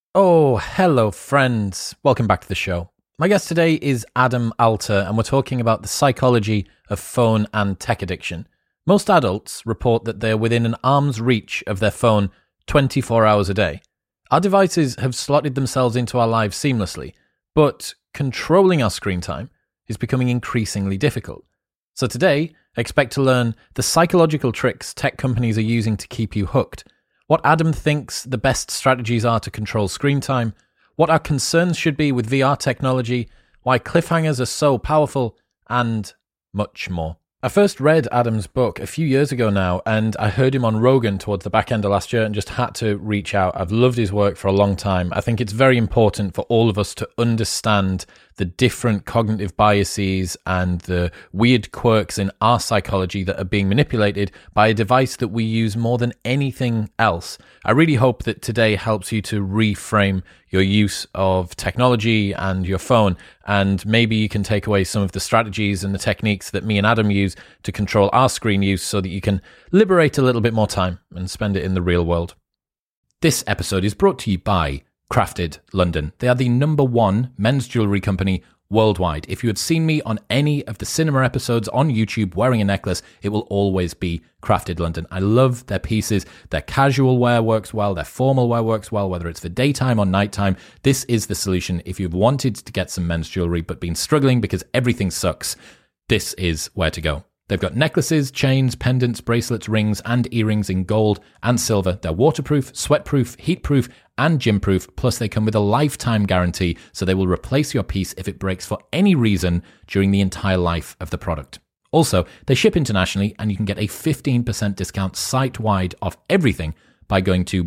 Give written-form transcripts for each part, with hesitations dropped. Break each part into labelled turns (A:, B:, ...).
A: Oh, hello, friends. Welcome back to the show. My guest today is Adam Alter, and we're talking about the psychology of phone and tech addiction. Most adults report that they're within an arm's reach of their phone 24 hours a day. Our devices have slotted themselves into our lives seamlessly, but controlling our screen time is becoming increasingly difficult. So today, expect to learn the psychological tricks tech companies are using to keep you hooked, what Adam thinks the best strategies are to control screen time, what our concerns should be with VR technology, why cliffhangers are so powerful, and much more. I first read Adam's book a few years ago now, and I heard him on Rogan towards the back end of last year and just had to reach out. I've loved his work for a long time. I think it's very important for all of us to understand the different cognitive biases and the weird quirks in our psychology that are being manipulated by a device that we use more than anything else. I really hope that today helps you to reframe your use of technology and your phone, and maybe you can take away some of the strategies and the techniques that me and Adam use to control our screen use so that you can liberate a little bit more time and spend it in the real world. This episode is brought to you by Crafted London. They are the #1 men's jewellery company worldwide. If you had seen me on any of the cinema episodes on YouTube wearing a necklace, it will always be Crafted London. I love their pieces. Their casual wear works well. Their formal wear works well, whether it's for daytime or nighttime. This is the solution. If you've wanted to get some men's jewellery but been struggling because everything sucks, this is where to go. They've got necklaces, chains, pendants, bracelets, rings, and earrings in gold and silver. They're waterproof, sweatproof, heatproof, and gym-proof. Plus, they come with a lifetime guarantee, so they will replace your piece if it breaks for any reason during the entire life of the product. Also, they ship internationally, and you can get a 15% discount site-wide off everything by going to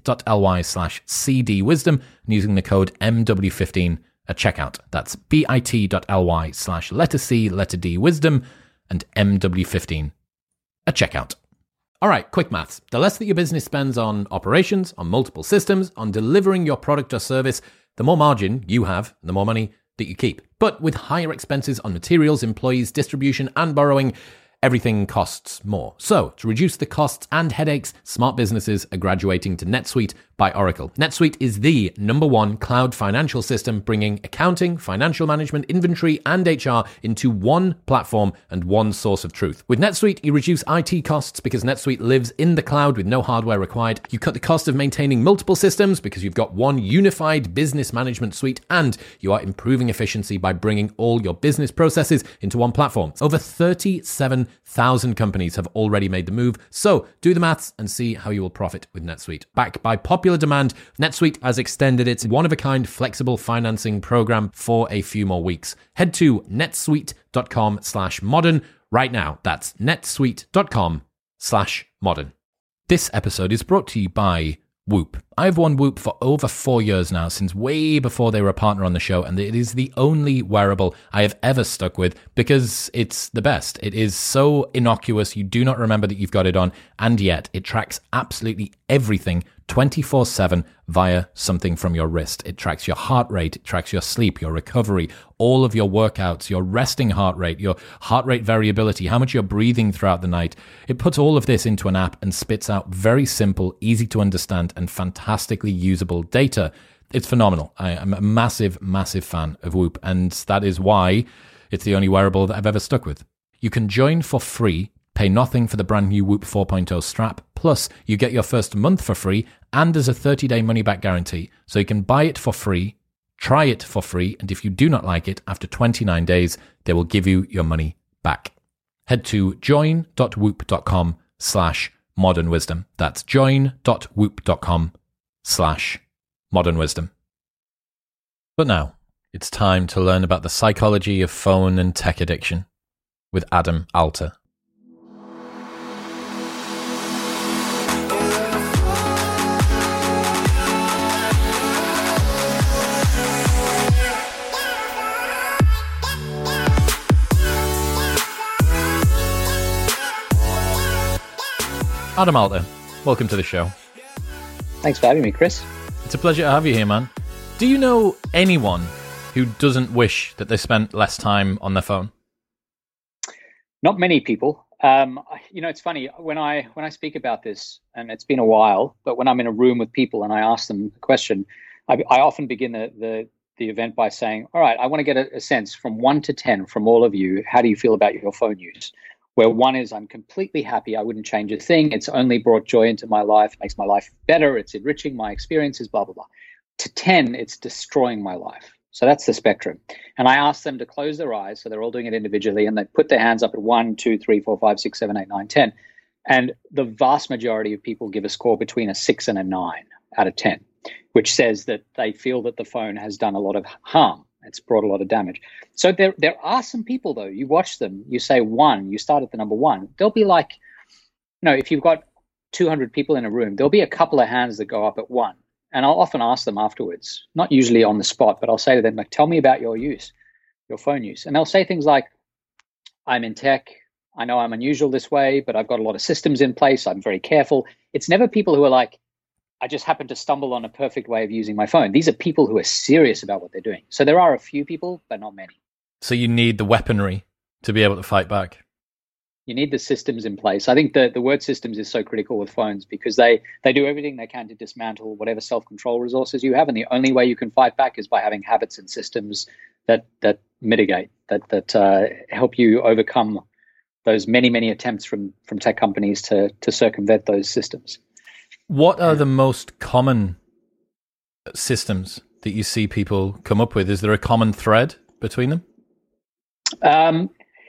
A: bit.ly/cdwisdom and using the code MW15 at checkout. That's bit.ly/C wisdom and MW15 at checkout. All right, quick maths. The less that your business spends on operations, on multiple systems, on delivering your product or service, the more margin you have, the more money that you keep. But with higher expenses on materials, employees, distribution, and borrowing, everything costs more. So, to reduce the costs and headaches, smart businesses are graduating to NetSuite by Oracle. NetSuite is the #1 cloud financial system, bringing accounting, financial management, inventory, and HR into one platform and one source of truth. With NetSuite, you reduce IT costs because NetSuite lives in the cloud with no hardware required. You cut the cost of maintaining multiple systems because you've got one unified business management suite, and you are improving efficiency by bringing all your business processes into one platform. Over 37,000 companies have already made the move, so do the maths and see how you will profit with NetSuite. Backed by popular demand, NetSuite has extended its one-of-a-kind flexible financing program for a few more weeks. Head to netsuite.com/modern right now. That's netsuite.com/modern. This episode is brought to you by Whoop. I've worn Whoop for over 4 years now, since way before they were a partner on the show, and it is the only wearable I have ever stuck with because it's the best. It is so innocuous, you do not remember that you've got it on, and yet it tracks absolutely everything 24/7 via something from your wrist. It tracks your heart rate, it tracks your sleep, your recovery, all of your workouts, your resting heart rate, your heart rate variability, how much you're breathing throughout the night. It puts all of this into an app and spits out very simple, easy to understand, and fantastically usable data. It's phenomenal. I am a massive, massive fan of Whoop, and that is why it's the only wearable that I've ever stuck with. You can join for free, pay nothing for the brand new Whoop 4.0 strap, plus you get your first month for free, and there's a 30-day money-back guarantee. So you can buy it for free, try it for free, and if you do not like it, after 29 days, they will give you your money back. Head to join.whoop.com/modernwisdom. That's join.whoop.com/modernwisdom. But now, it's time to learn about the psychology of phone and tech addiction with Adam Alter. Adam Alter, welcome to the show.
B: Thanks for having me, Chris.
A: It's a pleasure to have you here, man. Do you know anyone who doesn't wish that they spent less time on their phone?
B: Not many people. It's funny when I speak about this, and it's been a while, but when I'm in a room with people and I ask them the question, I often begin the event by saying, all right, I want to get a sense from 1 to 10 from all of you. How do you feel about your phone use? Where 1 is I'm completely happy. I wouldn't change a thing. It's only brought joy into my life, makes my life better. It's enriching my experiences, blah, blah, blah. To 10, it's destroying my life. So that's the spectrum. And I ask them to close their eyes. So they're all doing it individually. And they put their hands up at 1, 2, 3, 4, 5, 6, 7, 8, 9, 10. And the vast majority of people give a score between a 6 and a 9 out of 10, which says that they feel that the phone has done a lot of harm. It's brought a lot of damage. So there are some people, though, you watch them, you say 1, you start at the number 1. They'll be like, if you've got 200 people in a room, there'll be a couple of hands that go up at 1. And I'll often ask them afterwards, not usually on the spot, but I'll say to them, like, tell me about your phone use. And they'll say things like, I'm in tech. I know I'm unusual this way, but I've got a lot of systems in place. I'm very careful. It's never people who are like, I just happened to stumble on a perfect way of using my phone. These are people who are serious about what they're doing. So there are a few people, but not many.
A: So you need the weaponry to be able to fight back.
B: You need the systems in place. I think the word systems is so critical with phones because they do everything they can to dismantle whatever self-control resources you have. And the only way you can fight back is by having habits and systems that mitigate, that help you overcome those many, many attempts from tech companies to circumvent those systems.
A: What are the most common systems that you see people come up with? Is there a common thread between them?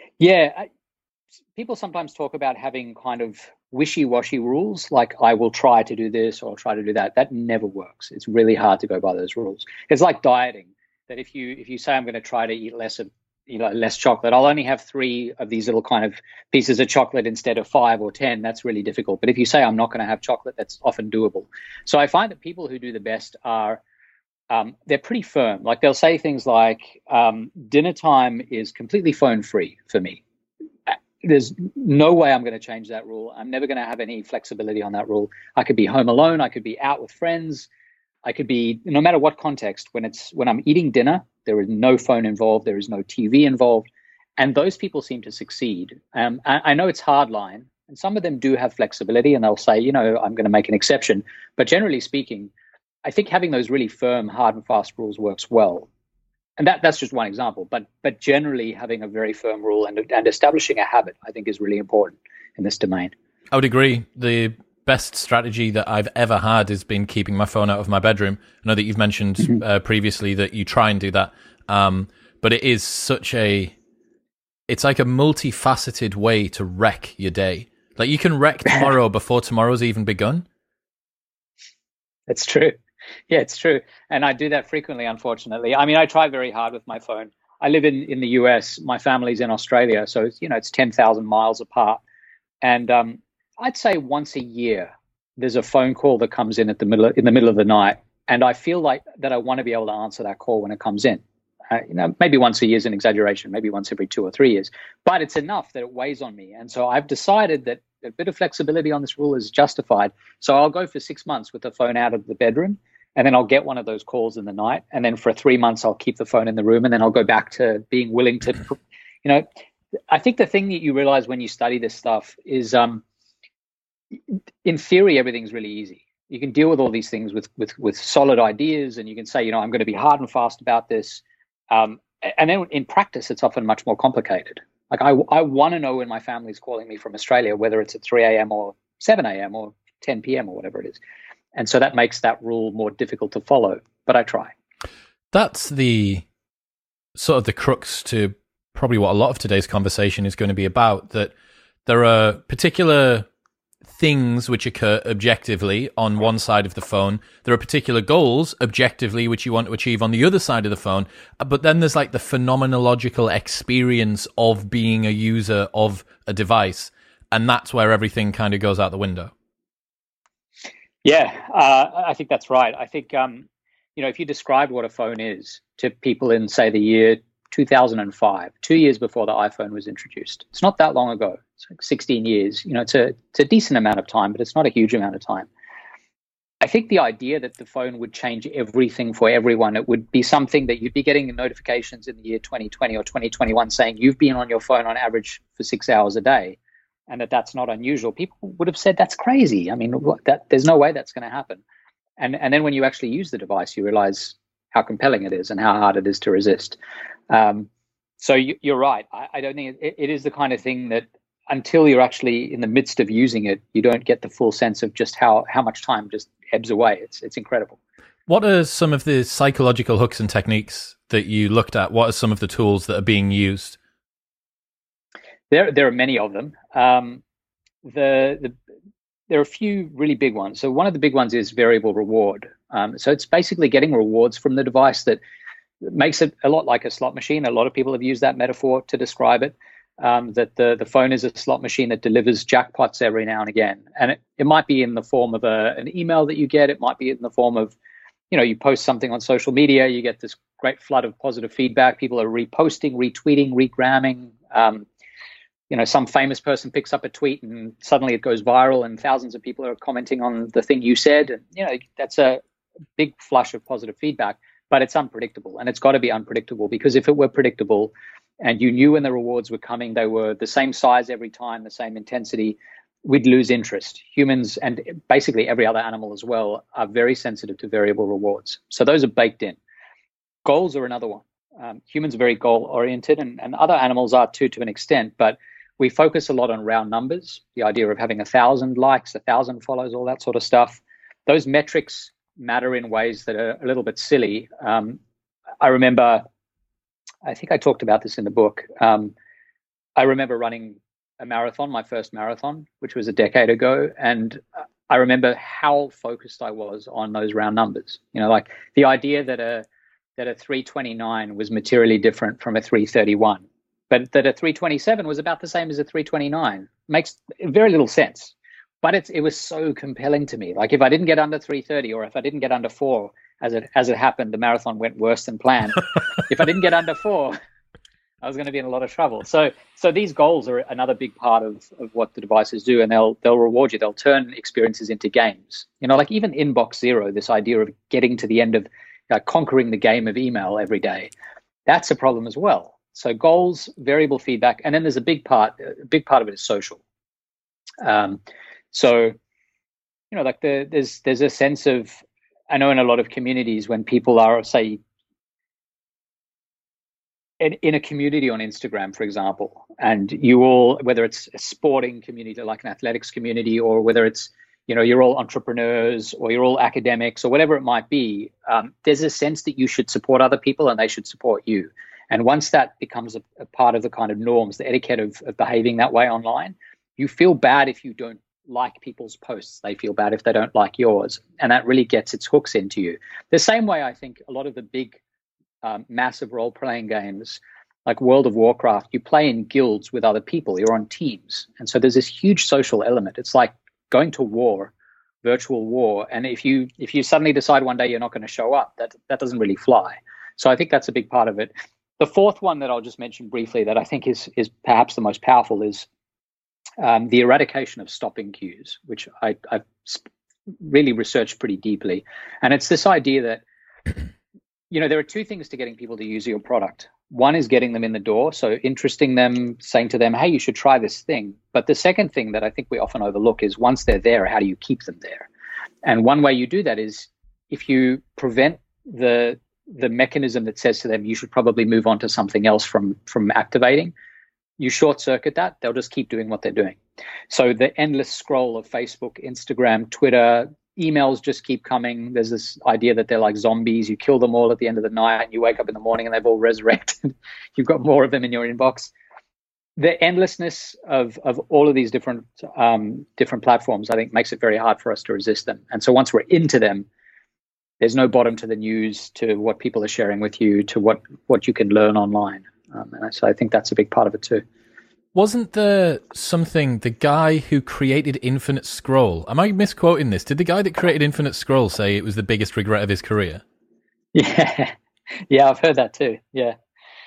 B: People sometimes talk about having kind of wishy-washy rules, like I will try to do this or I'll try to do that. That never works. It's really hard to go by those rules. It's like dieting, that if you say I'm going to try to eat less chocolate, I'll only have 3 of these little kind of pieces of chocolate instead of 5 or 10. That's really difficult. But if you say I'm not going to have chocolate, that's often doable. So I find that people who do the best are they're pretty firm. Like they'll say things like dinner time is completely phone free for me. There's no way I'm going to change that rule. I'm never going to have any flexibility on that rule. I could be home alone. I could be out with friends. I could be, no matter what context, when I'm eating dinner, there is no phone involved. There is no TV involved. And those people seem to succeed. I know it's hard line, and some of them do have flexibility, and they'll say, I'm going to make an exception. But generally speaking, I think having those really firm, hard and fast rules works well. And that's just one example. But generally having a very firm rule and establishing a habit, I think, is really important in this domain.
A: I would agree. The best strategy that I've ever had has been keeping my phone out of my bedroom. I know that you've mentioned previously that you try and do that. But it is it's like a multifaceted way to wreck your day. Like you can wreck tomorrow before tomorrow's even begun.
B: It's true. Yeah, it's true. And I do that frequently, unfortunately. I mean, I try very hard with my phone. I live in the US. My family's in Australia. So, it's 10,000 miles apart. And I'd say once a year, there's a phone call that comes in in the middle of the night. And I feel like that I want to be able to answer that call when it comes in. Maybe once a year is an exaggeration, maybe once every 2 or 3 years. But it's enough that it weighs on me. And so I've decided that a bit of flexibility on this rule is justified. So I'll go for 6 months with the phone out of the bedroom. And then I'll get one of those calls in the night. And then for 3 months, I'll keep the phone in the room. And then I'll go back to being willing to, I think the thing that you realize when you study this stuff is, in theory, everything's really easy. You can deal with all these things with solid ideas. And you can say, I'm going to be hard and fast about this. And then in practice, it's often much more complicated. Like I want to know when my family's calling me from Australia, whether it's at 3 a.m. or 7 a.m. or 10 p.m. or whatever it is. And so that makes that rule more difficult to follow, but I try.
A: That's the sort of the crux to probably what a lot of today's conversation is going to be about, that there are particular things which occur objectively on one side of the phone. There are particular goals objectively which you want to achieve on the other side of the phone. But then there's like the phenomenological experience of being a user of a device. And that's where everything kind of goes out the window.
B: Yeah, I think that's right. I think, if you describe what a phone is to people in, say, the year 2005, 2 years before the iPhone was introduced, it's not that long ago. It's like 16 years. It's a decent amount of time, but it's not a huge amount of time. I think the idea that the phone would change everything for everyone, it would be something that you'd be getting notifications in the year 2020 or 2021 saying you've been on your phone on average for 6 hours a day, and that's not unusual. People would have said that's crazy. I mean, there's no way that's going to happen. And then when you actually use the device, you realize how compelling it is and how hard it is to resist. So you're right. I don't think it is the kind of thing that until you're actually in the midst of using it, you don't get the full sense of just how much time just ebbs away. It's incredible.
A: What are some of the psychological hooks and techniques that you looked at? What are some of the tools that are being used?
B: There are many of them. There are a few really big ones. So one of the big ones is variable reward. So it's basically getting rewards from the device that makes it a lot like a slot machine. A lot of people have used that metaphor to describe it. That the phone is a slot machine that delivers jackpots every now and again. And it might be in the form of an email that you get. It might be in the form of, you post something on social media, you get this great flood of positive feedback. People are reposting, retweeting, regramming. Some famous person picks up a tweet and suddenly it goes viral and thousands of people are commenting on the thing you said. And, that's a big flush of positive feedback, but it's unpredictable. And it's got to be unpredictable, because if it were predictable and you knew when the rewards were coming, they were the same size every time, the same intensity, we'd lose interest. Humans, and basically every other animal as well, are very sensitive to variable rewards. So those are baked in. Goals are another one. Humans are very goal-oriented, and other animals are too, to an extent, but we focus a lot on round numbers, the idea of having 1,000 likes, 1,000 follows, all that sort of stuff. Those metrics matter in ways that are a little bit silly. I remember, I think I talked about this in the book. I remember running a marathon, my first marathon, which was a decade ago. And I remember how focused I was on those round numbers. Like the idea that a 329 was materially different from a 331, but that a 327 was about the same as a 329 makes very little sense. But it was so compelling to me. Like if I didn't get under 330, or if I didn't get under 4, as it happened, the marathon went worse than planned. If I didn't get under 4, I was going to be in a lot of trouble. So these goals are another big part of what the devices do, and they'll reward you. They'll turn experiences into games. Like even Inbox Zero, this idea of getting to the end of conquering the game of email every day, that's a problem as well. So goals, variable feedback, and then there's a big part of it is social. There's a sense of, I know in a lot of communities when people are, say, in a community on Instagram, for example, and you all, whether it's a sporting community like an athletics community, or whether it's, you're all entrepreneurs or you're all academics or whatever it might be, there's a sense that you should support other people and they should support you. And once that becomes a part of the kind of norms, the etiquette of behaving that way online, you feel bad if you don't like people's posts. They feel bad if they don't like yours. And that really gets its hooks into you. The same way I think a lot of the big massive role-playing games like World of Warcraft, you play in guilds with other people. You're on teams. And so there's this huge social element. It's like going to war, virtual war. And if you suddenly decide one day you're not going to show up, that doesn't really fly. So I think that's a big part of it. The fourth one that I'll just mention briefly that I think is perhaps the most powerful is the eradication of stopping queues, which I've really researched pretty deeply. And it's this idea that there are two things to getting people to use your product. One is getting them in the door, so interesting them, saying to them, hey, you should try this thing. But the second thing that I think we often overlook is once they're there, how do you keep them there? And one way you do that is if you prevent the mechanism that says to them, you should probably move on to something else from activating, you short circuit that, they'll just keep doing what they're doing. So the endless scroll of Facebook, Instagram, Twitter, emails just keep coming. There's this idea that they're like zombies. You kill them all at the end of the night and you wake up in the morning and they've all resurrected. You've got more of them in your inbox. The endlessness of all of these different platforms, I think, makes it very hard for us to resist them. And so once we're into them, there's no bottom to the news, to what people are sharing with you, to what you can learn online. And so I think that's a big part of it too.
A: Wasn't there something, the guy who created Infinite Scroll, am I misquoting this? Did the guy that created Infinite Scroll say it was the biggest regret of his career?
B: Yeah, I've heard that too. Yeah.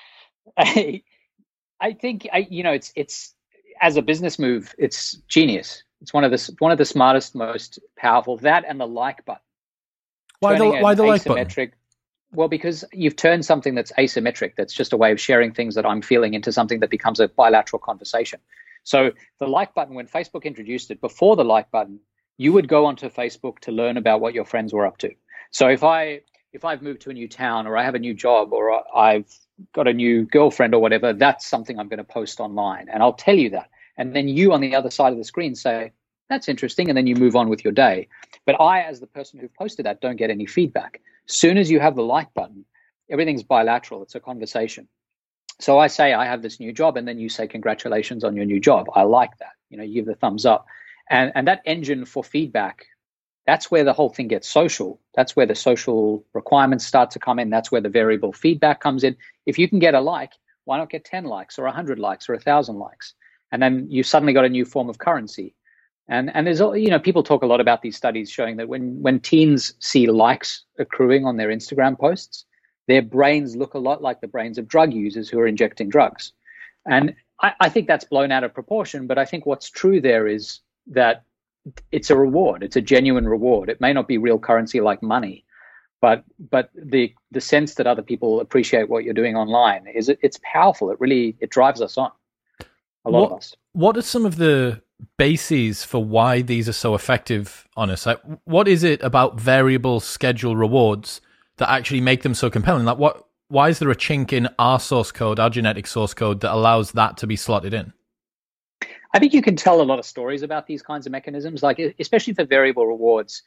B: I think, it's as a business move, it's genius. It's one of the smartest, most powerful, that and the like button.
A: Why the like button?
B: Well, because you've turned something that's asymmetric, that's just a way of sharing things that I'm feeling, into something that becomes a bilateral conversation. So the like button, when Facebook introduced it, before the like button, you would go onto Facebook to learn about what your friends were up to. So if I've moved to a new town, or I have a new job, or I've got a new girlfriend or whatever, that's something I'm going to post online, and I'll tell you that. And then you on the other side of the screen say, that's interesting, and then you move on with your day. But I, as the person who posted that, don't get any feedback. Soon as you have the like button, everything's bilateral. It's a conversation. So I say I have this new job, and then you say congratulations on your new job. I like that. You give the thumbs up. And that engine for feedback, that's where the whole thing gets social. That's where the social requirements start to come in. That's where the variable feedback comes in. If you can get a like, why not get 10 likes or 100 likes or 1,000 likes? And then you suddenly got a new form of currency. And there's, people talk a lot about these studies showing that when teens see likes accruing on their Instagram posts, their brains look a lot like the brains of drug users who are injecting drugs. And I think that's blown out of proportion, but I think what's true there is that it's a reward. It's a genuine reward. It may not be real currency like money, but the sense that other people appreciate what you're doing online it's powerful. It drives us on. A lot of us.
A: What are some of the bases for why these are so effective on us? Like, what is it about variable schedule rewards that actually make them so compelling? Like, why is there a chink in our source code, our genetic source code, that allows that to be slotted in?
B: I think you can tell a lot of stories about these kinds of mechanisms, like especially for variable rewards.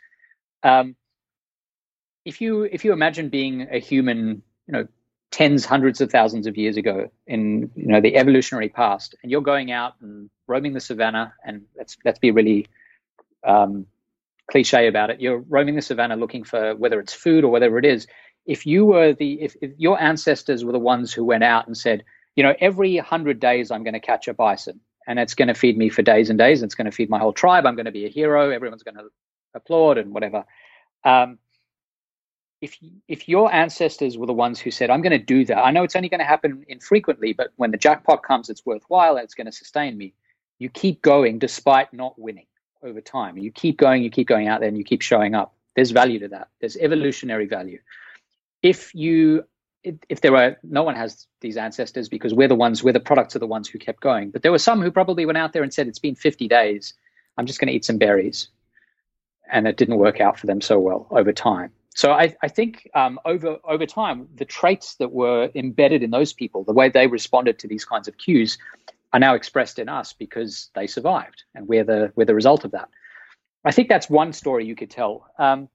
B: If you imagine being a human, tens, hundreds of thousands of years ago in the evolutionary past, and you're going out and roaming the savannah, and let's be really cliche about it. You're roaming the savannah looking for whether it's food or whatever it is. If your ancestors were the ones who went out and said, every 100 days I'm going to catch a bison, and it's going to feed me for days and days. And it's going to feed my whole tribe. I'm going to be a hero. Everyone's going to applaud and whatever. If your ancestors were the ones who said, I'm going to do that, I know it's only going to happen infrequently, but when the jackpot comes, it's worthwhile and it's going to sustain me. You keep going despite not winning over time. You keep going out there, and you keep showing up. There's value to that. There's evolutionary value. If no one has these ancestors, because we're the products of the ones who kept going. But there were some who probably went out there and said, it's been 50 days. I'm just going to eat some berries. And it didn't work out for them so well over time. So I think over time, the traits that were embedded in those people, the way they responded to these kinds of cues, are now expressed in us because they survived, and we're the result of that. I think that's one story you could tell.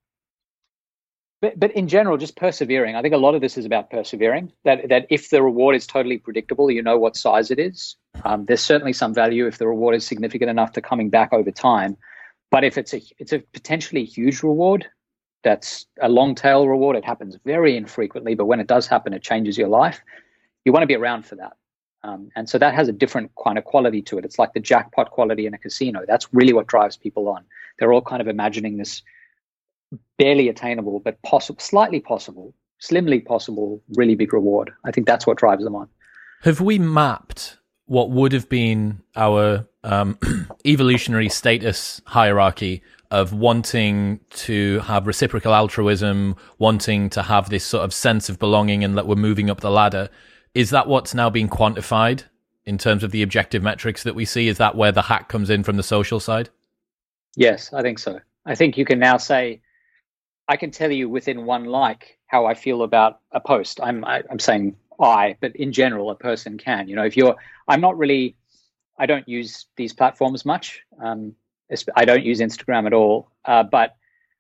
B: But in general, just persevering. I think a lot of this is about persevering, that if the reward is totally predictable, you know what size it is. There's certainly some value if the reward is significant enough to coming back over time. But if it's a potentially huge reward, that's a long tail reward. It happens very infrequently, but when it does happen, it changes your life. You want to be around for that. And so that has a different kind of quality to it. It's like the jackpot quality in a casino. That's really what drives people on. They're all kind of imagining this barely attainable, but slightly possible, slimly possible, really big reward. I think that's what drives them on.
A: Have we mapped what would have been our evolutionary status hierarchy of wanting to have reciprocal altruism, wanting to have this sort of sense of belonging and that we're moving up the ladder? Is that what's now being quantified in terms of the objective metrics that we see? Is that where the hack comes in from the social side?
B: Yes, I think so. I think you can now say, I can tell you within one like how I feel about a post. I'm saying but in general, a person can. I don't use these platforms much. I don't use Instagram at all. But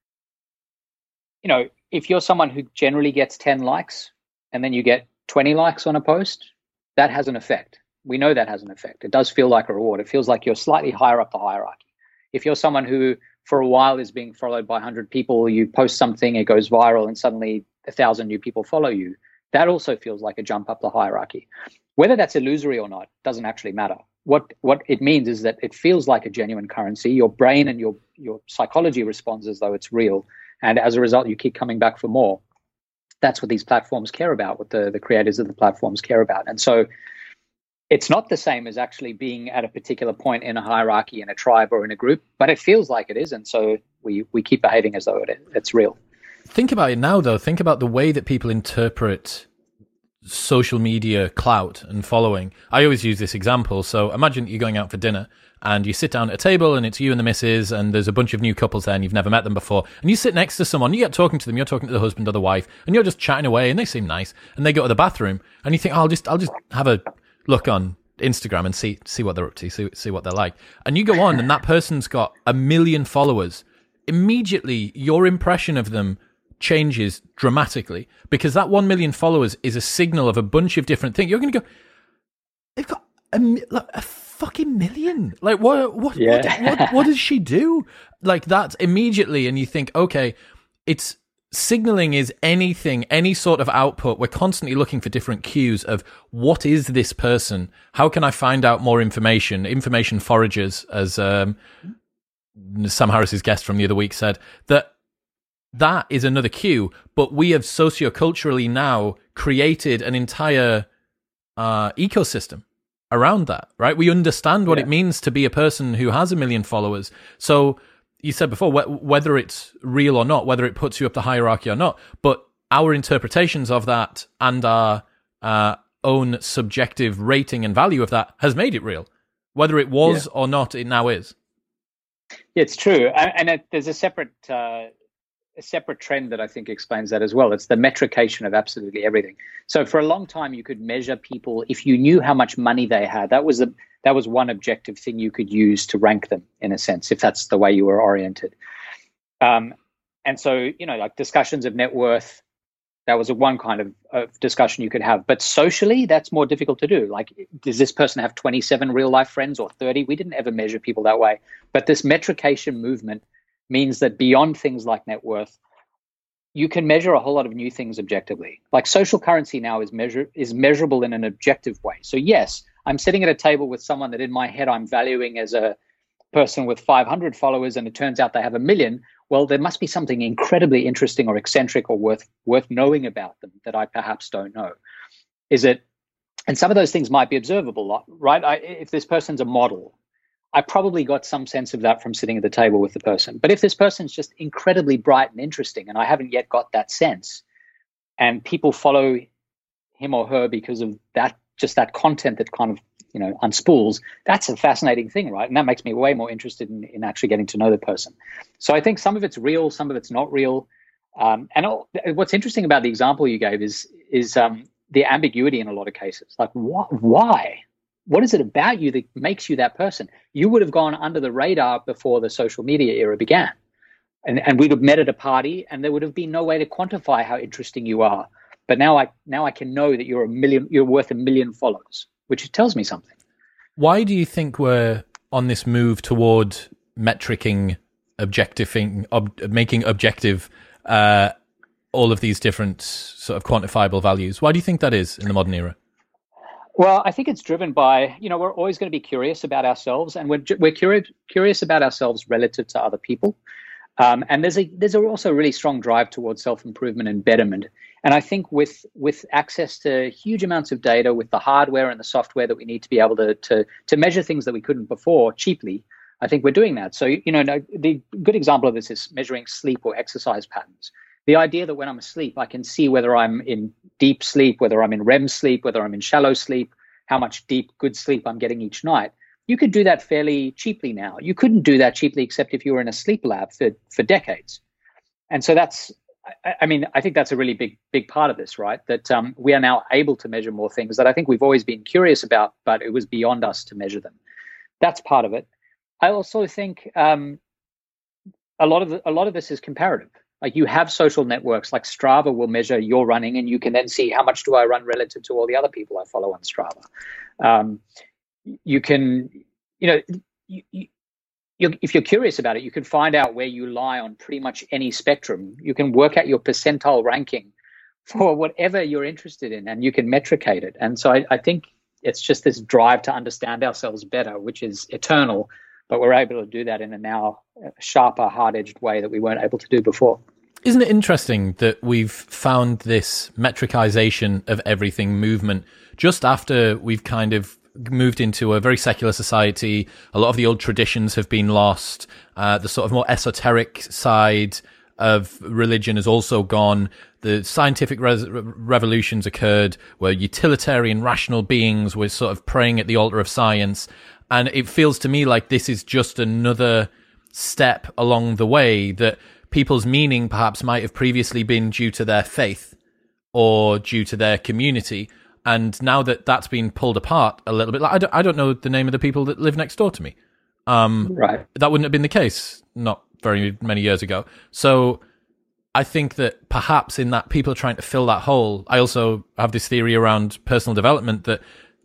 B: if you're someone who generally gets 10 likes and then you get 20 likes on a post, that has an effect. We know that has an effect. It does feel like a reward. It feels like you're slightly higher up the hierarchy. If you're someone who for a while is being followed by 100 people, you post something, it goes viral, and suddenly 1,000 new people follow you, that also feels like a jump up the hierarchy. Whether that's illusory or not doesn't actually matter. What it means is that it feels like a genuine currency. Your brain and your psychology responds as though it's real. And as a result, you keep coming back for more. That's what these platforms care about, what the creators of the platforms care about. And so it's not the same as actually being at a particular point in a hierarchy, in a tribe or in a group, but it feels like it is. And so we keep behaving as though it's real.
A: Think about it now, though. Think about the way that people interpret social media clout and following. I always use this example. So imagine you're going out for dinner and you sit down at a table and it's you and the missus and there's a bunch of new couples there and you've never met them before, and you sit next to someone, you get talking to them, you're talking to the husband or the wife, and you're just chatting away and they seem nice, and they go to the bathroom and you think, oh, I'll just have a look on Instagram and see what they're up to, see what they're like. And you go on and that person's got 1 million followers. Immediately your impression of them changes dramatically, because that 1 million followers is a signal of a bunch of different things. You're going to go, they've got a fucking million. Like what does she do? Like that immediately, and you think, okay, it's signaling is anything, any sort of output. We're constantly looking for different cues of what is this person? How can I find out more information? Information foragers, as Sam Harris's guest from the other week said, that is another cue, but we have socioculturally now created an entire ecosystem around that, right? We understand what it means to be a person who has 1 million followers. So you said before, whether it's real or not, whether it puts you up the hierarchy or not, but our interpretations of that and our own subjective rating and value of that has made it real. Whether it was or not, it now is.
B: Yeah, it's true. And there's a separate trend that I think explains that as well. It's the metrication of absolutely everything. So for a long time, you could measure people if you knew how much money they had. That was one objective thing you could use to rank them, in a sense, if that's the way you were oriented. And so, like discussions of net worth, that was one kind of discussion you could have. But socially, that's more difficult to do. Like, does this person have 27 real life friends or 30? We didn't ever measure people that way. But this metrication movement means that beyond things like net worth, you can measure a whole lot of new things objectively. Like social currency now is measurable in an objective way. So yes, I'm sitting at a table with someone that in my head I'm valuing as a person with 500 followers, and it turns out they have 1 million. Well, there must be something incredibly interesting or eccentric or worth knowing about them that I perhaps don't know. And some of those things might be observable, right? If this person's a model, I probably got some sense of that from sitting at the table with the person. But if this person's just incredibly bright and interesting, and I haven't yet got that sense, and people follow him or her because of that, just that content that kind of, unspools, that's a fascinating thing, right? And that makes me way more interested in actually getting to know the person. So I think some of it's real, some of it's not real. What's interesting about the example you gave is the ambiguity in a lot of cases. Like, why? What is it about you that makes you that person? You would have gone under the radar before the social media era began. And we'd have met at a party and there would have been no way to quantify how interesting you are. But now I can know that you're worth 1 million followers, which tells me something.
A: Why do you think we're on this move toward metricing, making objective all of these different sort of quantifiable values? Why do you think that is in the modern era?
B: Well, I think it's driven by, we're always going to be curious about ourselves, and we're curious about ourselves relative to other people. And there's also a really strong drive towards self-improvement and betterment. And I think with access to huge amounts of data, with the hardware and the software that we need to be able to measure things that we couldn't before cheaply, I think we're doing that. So, the good example of this is measuring sleep or exercise patterns. The idea that when I'm asleep, I can see whether I'm in deep sleep, whether I'm in REM sleep, whether I'm in shallow sleep, how much deep, good sleep I'm getting each night. You could do that fairly cheaply now. You couldn't do that cheaply except if you were in a sleep lab for decades. And so I think that's a really big part of this, right? That we are now able to measure more things that I think we've always been curious about, but it was beyond us to measure them. That's part of it. I also think a lot of this is comparative. Like, you have social networks like Strava will measure your running, and you can then see how much do I run relative to all the other people I follow on Strava. You can, if you're curious about it, you can find out where you lie on pretty much any spectrum. You can work out your percentile ranking for whatever you're interested in, and you can metricate it. And so I think it's just this drive to understand ourselves better, which is eternal, but we're able to do that in a now sharper, hard-edged way that we weren't able to do before.
A: Isn't it interesting that we've found this metricization of everything movement just after we've kind of moved into a very secular society? A lot of the old traditions have been lost. The sort of more esoteric side of religion has also gone. The scientific revolutions occurred where utilitarian, rational beings were sort of praying at the altar of science. And it feels to me like this is just another step along the way, that people's meaning perhaps might have previously been due to their faith or due to their community. And now that that's been pulled apart a little bit, like I don't know the name of the people that live next door to me.
B: Right.
A: That wouldn't have been the case not very many years ago. So I think that perhaps in that people are trying to fill that hole. I also have this theory around personal development that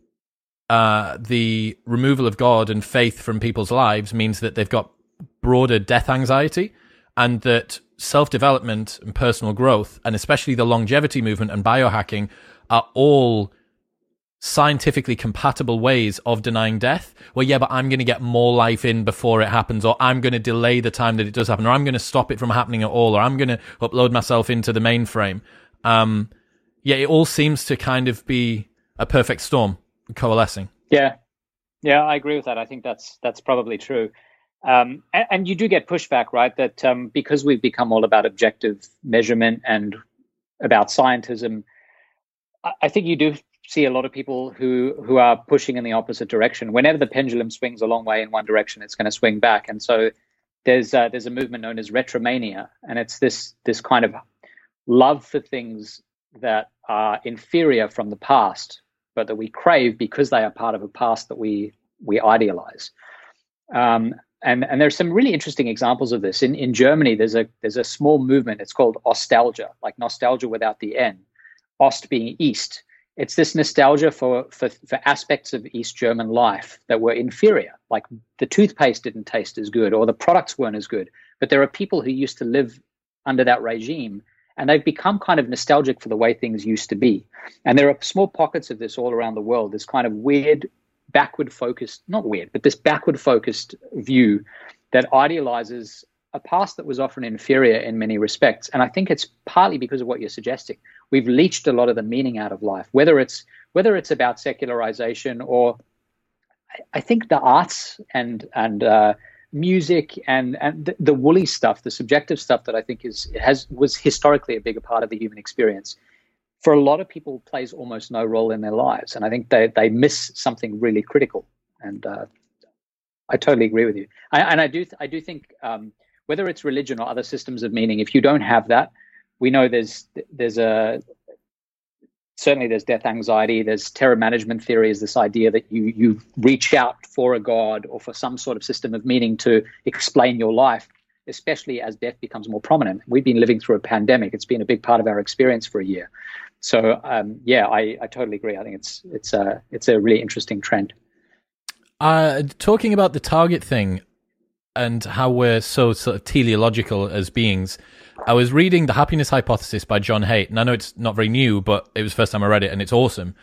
A: the removal of God and faith from people's lives means that they've got broader death anxiety, and that self-development and personal growth, and especially the longevity movement and biohacking, are all scientifically compatible ways of denying death. Well, yeah, but I'm going to get more life in before it happens, or I'm going to delay the time that it does happen, or I'm going to stop it from happening at all, or I'm going to upload myself into the mainframe. Yeah, it all seems to kind of be a perfect storm coalescing.
B: Yeah, I agree with that. I think that's probably true. And you do get pushback, right? That because we've become all about objective measurement and about scientism, I think you do see a lot of people who are pushing in the opposite direction. Whenever the pendulum swings a long way in one direction, it's going to swing back. And so there's a movement known as retromania, and it's this kind of love for things that are inferior from the past, but that we crave because they are part of a past that we idealize. And there's some really interesting examples of this. In Germany, there's a small movement. It's called Ostalgia, like nostalgia without the N. Ost being East. It's this nostalgia for aspects of East German life that were inferior, like the toothpaste didn't taste as good or the products weren't as good. But there are people who used to live under that regime, and they've become kind of nostalgic for the way things used to be. And there are small pockets of this all around the world, this kind of weird, backward-focused, not weird, but this backward-focused view that idealizes a past that was often inferior in many respects. And I think it's partly because of what you're suggesting. We've leached a lot of the meaning out of life, whether it's about secularization, or I think the arts and music and the woolly stuff, the subjective stuff that I think was historically a bigger part of the human experience, for a lot of people plays almost no role in their lives. And I think they miss something really critical. And I totally agree with you. I do think whether it's religion or other systems of meaning, if you don't have that, we know there's death anxiety. There's terror management theory, is this idea that you reach out for a god or for some sort of system of meaning to explain your life, especially as death becomes more prominent. We've been living through a pandemic. It's been a big part of our experience for a year. So I totally agree. I think it's a really interesting trend.
A: Talking about the target thing and how we're so sort of teleological as beings, I was reading The Happiness Hypothesis by John Haidt, and I know it's not very new, but it was the first time I read it, and it's awesome.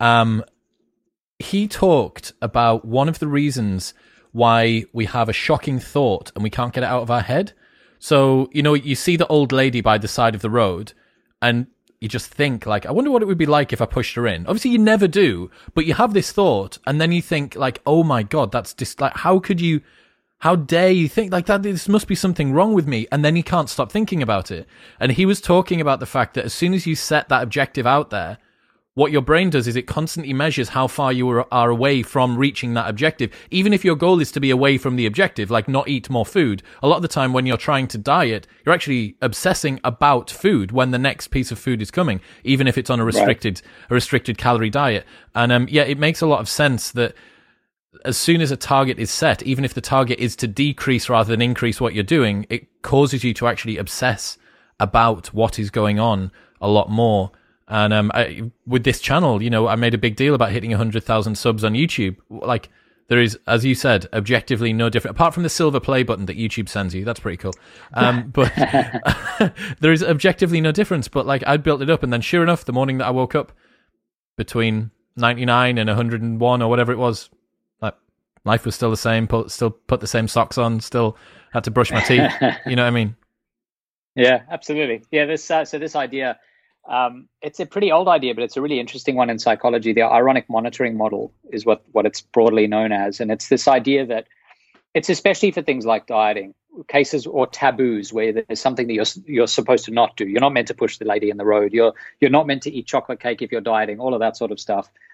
A: He talked about one of the reasons why we have a shocking thought and we can't get it out of our head. So, you see the old lady by the side of the road, and you just think, like, I wonder what it would be like if I pushed her in. Obviously, you never do, but you have this thought, and then you think, like, oh my God, that's just, like, how dare you think like that? This must be something wrong with me. And then you can't stop thinking about it. And he was talking about the fact that as soon as you set that objective out there, what your brain does is it constantly measures how far you are away from reaching that objective. Even if your goal is to be away from the objective, like not eat more food, a lot of the time when you're trying to diet, you're actually obsessing about food when the next piece of food is coming, even if it's on a restricted calorie diet. And it makes a lot of sense that as soon as a target is set, even if the target is to decrease rather than increase what you're doing, it causes you to actually obsess about what is going on a lot more. And with this channel, I made a big deal about hitting 100,000 subs on YouTube. Like, there is, as you said, objectively no different, apart from the silver play button that YouTube sends you. That's pretty cool. But there is objectively no difference. But like, I built it up, and then sure enough, the morning that I woke up, between 99 and 101 or whatever it was, life was still the same, still put the same socks on, still had to brush my teeth. You know what I mean?
B: Yeah, absolutely. Yeah, this idea, it's a pretty old idea, but it's a really interesting one in psychology. The ironic monitoring model is what it's broadly known as. And it's this idea that it's especially for things like dieting, cases or taboos where there's something that you're supposed to not do. You're not meant to push the lady in the road. You're not meant to eat chocolate cake if you're dieting, all of that sort of stuff.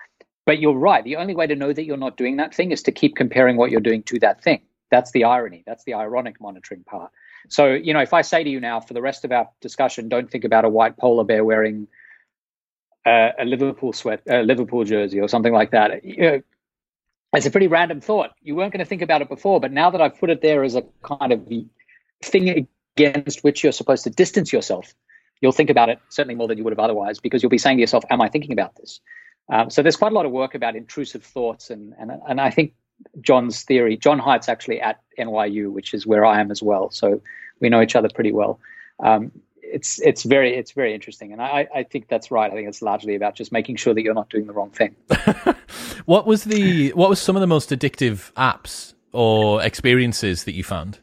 B: But you're right. The only way to know that you're not doing that thing is to keep comparing what you're doing to that thing. That's the irony. That's the ironic monitoring part. So, if I say to you now, for the rest of our discussion, don't think about a white polar bear wearing a Liverpool jersey or something like that. It's a pretty random thought. You weren't going to think about it before, but now that I've put it there as a kind of thing against which you're supposed to distance yourself, you'll think about it certainly more than you would have otherwise, because you'll be saying to yourself, am I thinking about this? So there's quite a lot of work about intrusive thoughts, and I think John's theory, John Haidt's actually at NYU, which is where I am as well, so we know each other pretty well. It's very interesting, and I think that's right. I think it's largely about just making sure that you're not doing the wrong thing.
A: What was some of the most addictive apps or experiences that you found?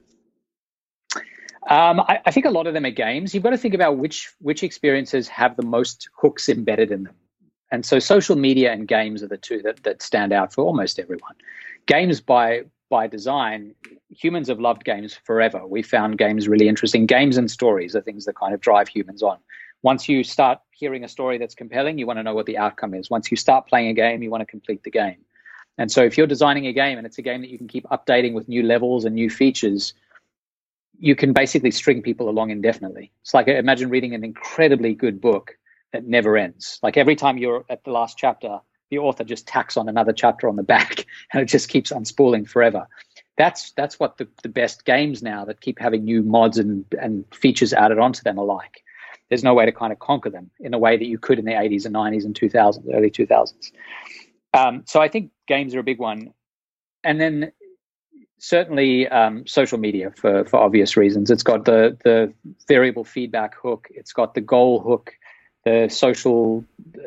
B: I think a lot of them are games. You've got to think about which experiences have the most hooks embedded in them. And so social media and games are the two that stand out for almost everyone. Games by design, humans have loved games forever. We found games really interesting. Games and stories are things that kind of drive humans on. Once you start hearing a story that's compelling, you want to know what the outcome is. Once you start playing a game, you want to complete the game. And so if you're designing a game and it's a game that you can keep updating with new levels and new features, you can basically string people along indefinitely. It's like, imagine reading an incredibly good book that never ends. Like every time you're at the last chapter, the author just tacks on another chapter on the back, and it just keeps unspooling forever. That's what the best games now that keep having new mods and features added onto them are like. There's no way to kind of conquer them in a way that you could in the 80s and 90s and 2000s, early 2000s. So I think games are a big one. And then certainly social media for obvious reasons. It's got the variable feedback hook. It's got the goal hook, the social,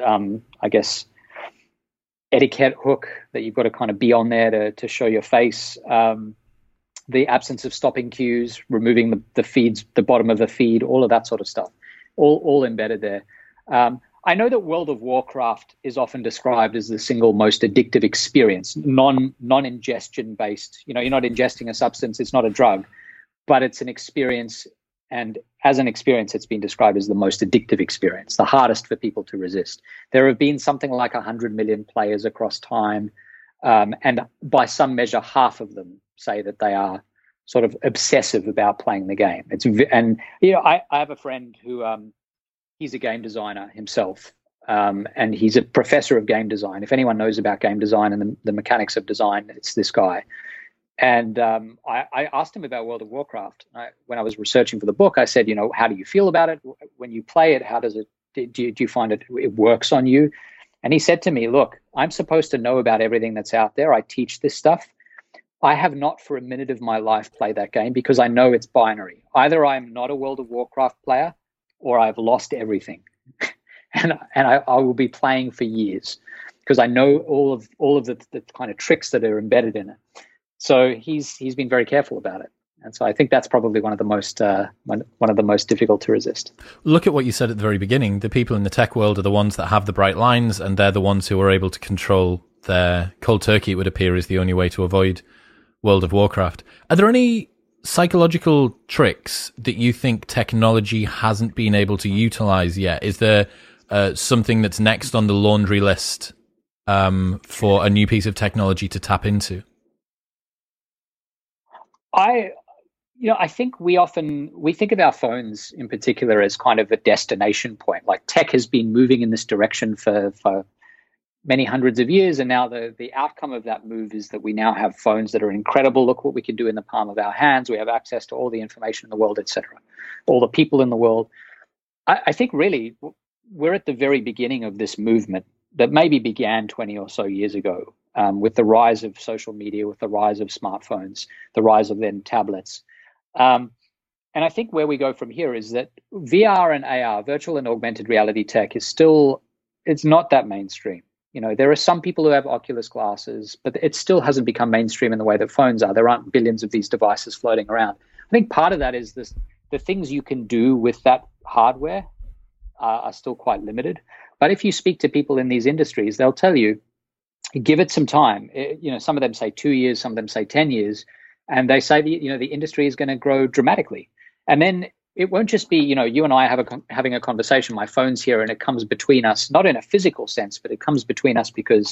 B: etiquette hook that you've got to kind of be on there to show your face. The absence of stopping cues, removing the feeds, the bottom of the feed, all of that sort of stuff, all embedded there. I know that World of Warcraft is often described as the single most addictive experience, non-ingestion based. You're not ingesting a substance, it's not a drug, but it's an experience. And as an experience, it's been described as the most addictive experience, the hardest for people to resist. There have been something like 100 million players across time. And by some measure, half of them say that they are sort of obsessive about playing the game. I have a friend who he's a game designer himself, and he's a professor of game design. If anyone knows about game design and the mechanics of design, it's this guy. And I asked him about World of Warcraft. When I was researching for the book, I said, how do you feel about it? When you play it, how does it, do you find it works on you? And he said to me, look, I'm supposed to know about everything that's out there. I teach this stuff. I have not for a minute of my life played that game because I know it's binary. Either I'm not a World of Warcraft player or I've lost everything. and I will be playing for years because I know all of the kind of tricks that are embedded in it. So he's been very careful about it. And so I think that's probably one of the most difficult to resist.
A: Look at what you said at the very beginning. The people in the tech world are the ones that have the bright lines, and they're the ones who are able to control their cold turkey, it would appear, is the only way to avoid World of Warcraft. Are there any psychological tricks that you think technology hasn't been able to utilize yet? Is there something that's next on the laundry list for a new piece of technology to tap into?
B: I think we think of our phones in particular as kind of a destination point. Like tech has been moving in this direction for many hundreds of years, and now the outcome of that move is that we now have phones that are incredible. Look what we can do in the palm of our hands. We have access to all the information in the world, etc., all the people in the world. I think really we're at the very beginning of this movement that maybe began 20 or so years ago. With the rise of social media, with the rise of smartphones, the rise of then tablets. And I think where we go from here is that VR and AR, virtual and augmented reality tech, it's not that mainstream. There are some people who have Oculus glasses, but it still hasn't become mainstream in the way that phones are. There aren't billions of these devices floating around. I think part of that is the things you can do with that hardware are still quite limited. But if you speak to people in these industries, they'll tell you, give it some time. Some of them say 2 years, some of them say 10 years, and they say the industry is going to grow dramatically. And then it won't just be you and I having a conversation. My phone's here, and it comes between us, not in a physical sense, but it comes between us because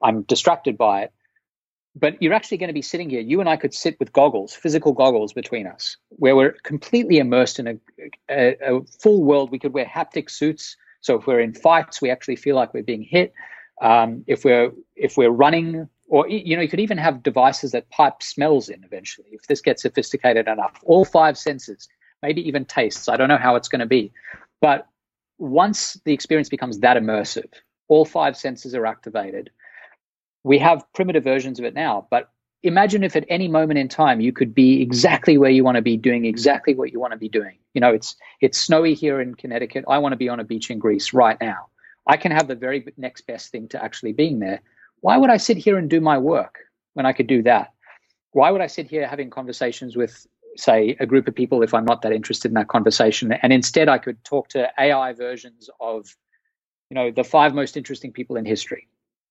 B: I'm distracted by it. But you're actually going to be sitting here. You and I could sit with goggles, physical goggles between us, where we're completely immersed in a full world. We could wear haptic suits. So if we're in fights, we actually feel like we're being hit. If we're running, or you could even have devices that pipe smells in eventually, if this gets sophisticated enough. All 5 senses, maybe even tastes. I don't know how it's going to be. But once the experience becomes that immersive, all 5 senses are activated. We have primitive versions of it now, but imagine if at any moment in time you could be exactly where you want to be, doing exactly what you want to be doing. It's snowy here in Connecticut. I want to be on a beach in Greece right now. I can have the very next best thing to actually being there. Why would I sit here and do my work when I could do that? Why would I sit here having conversations with, say, a group of people if I'm not that interested in that conversation? And instead I could talk to AI versions of, the 5 most interesting people in history.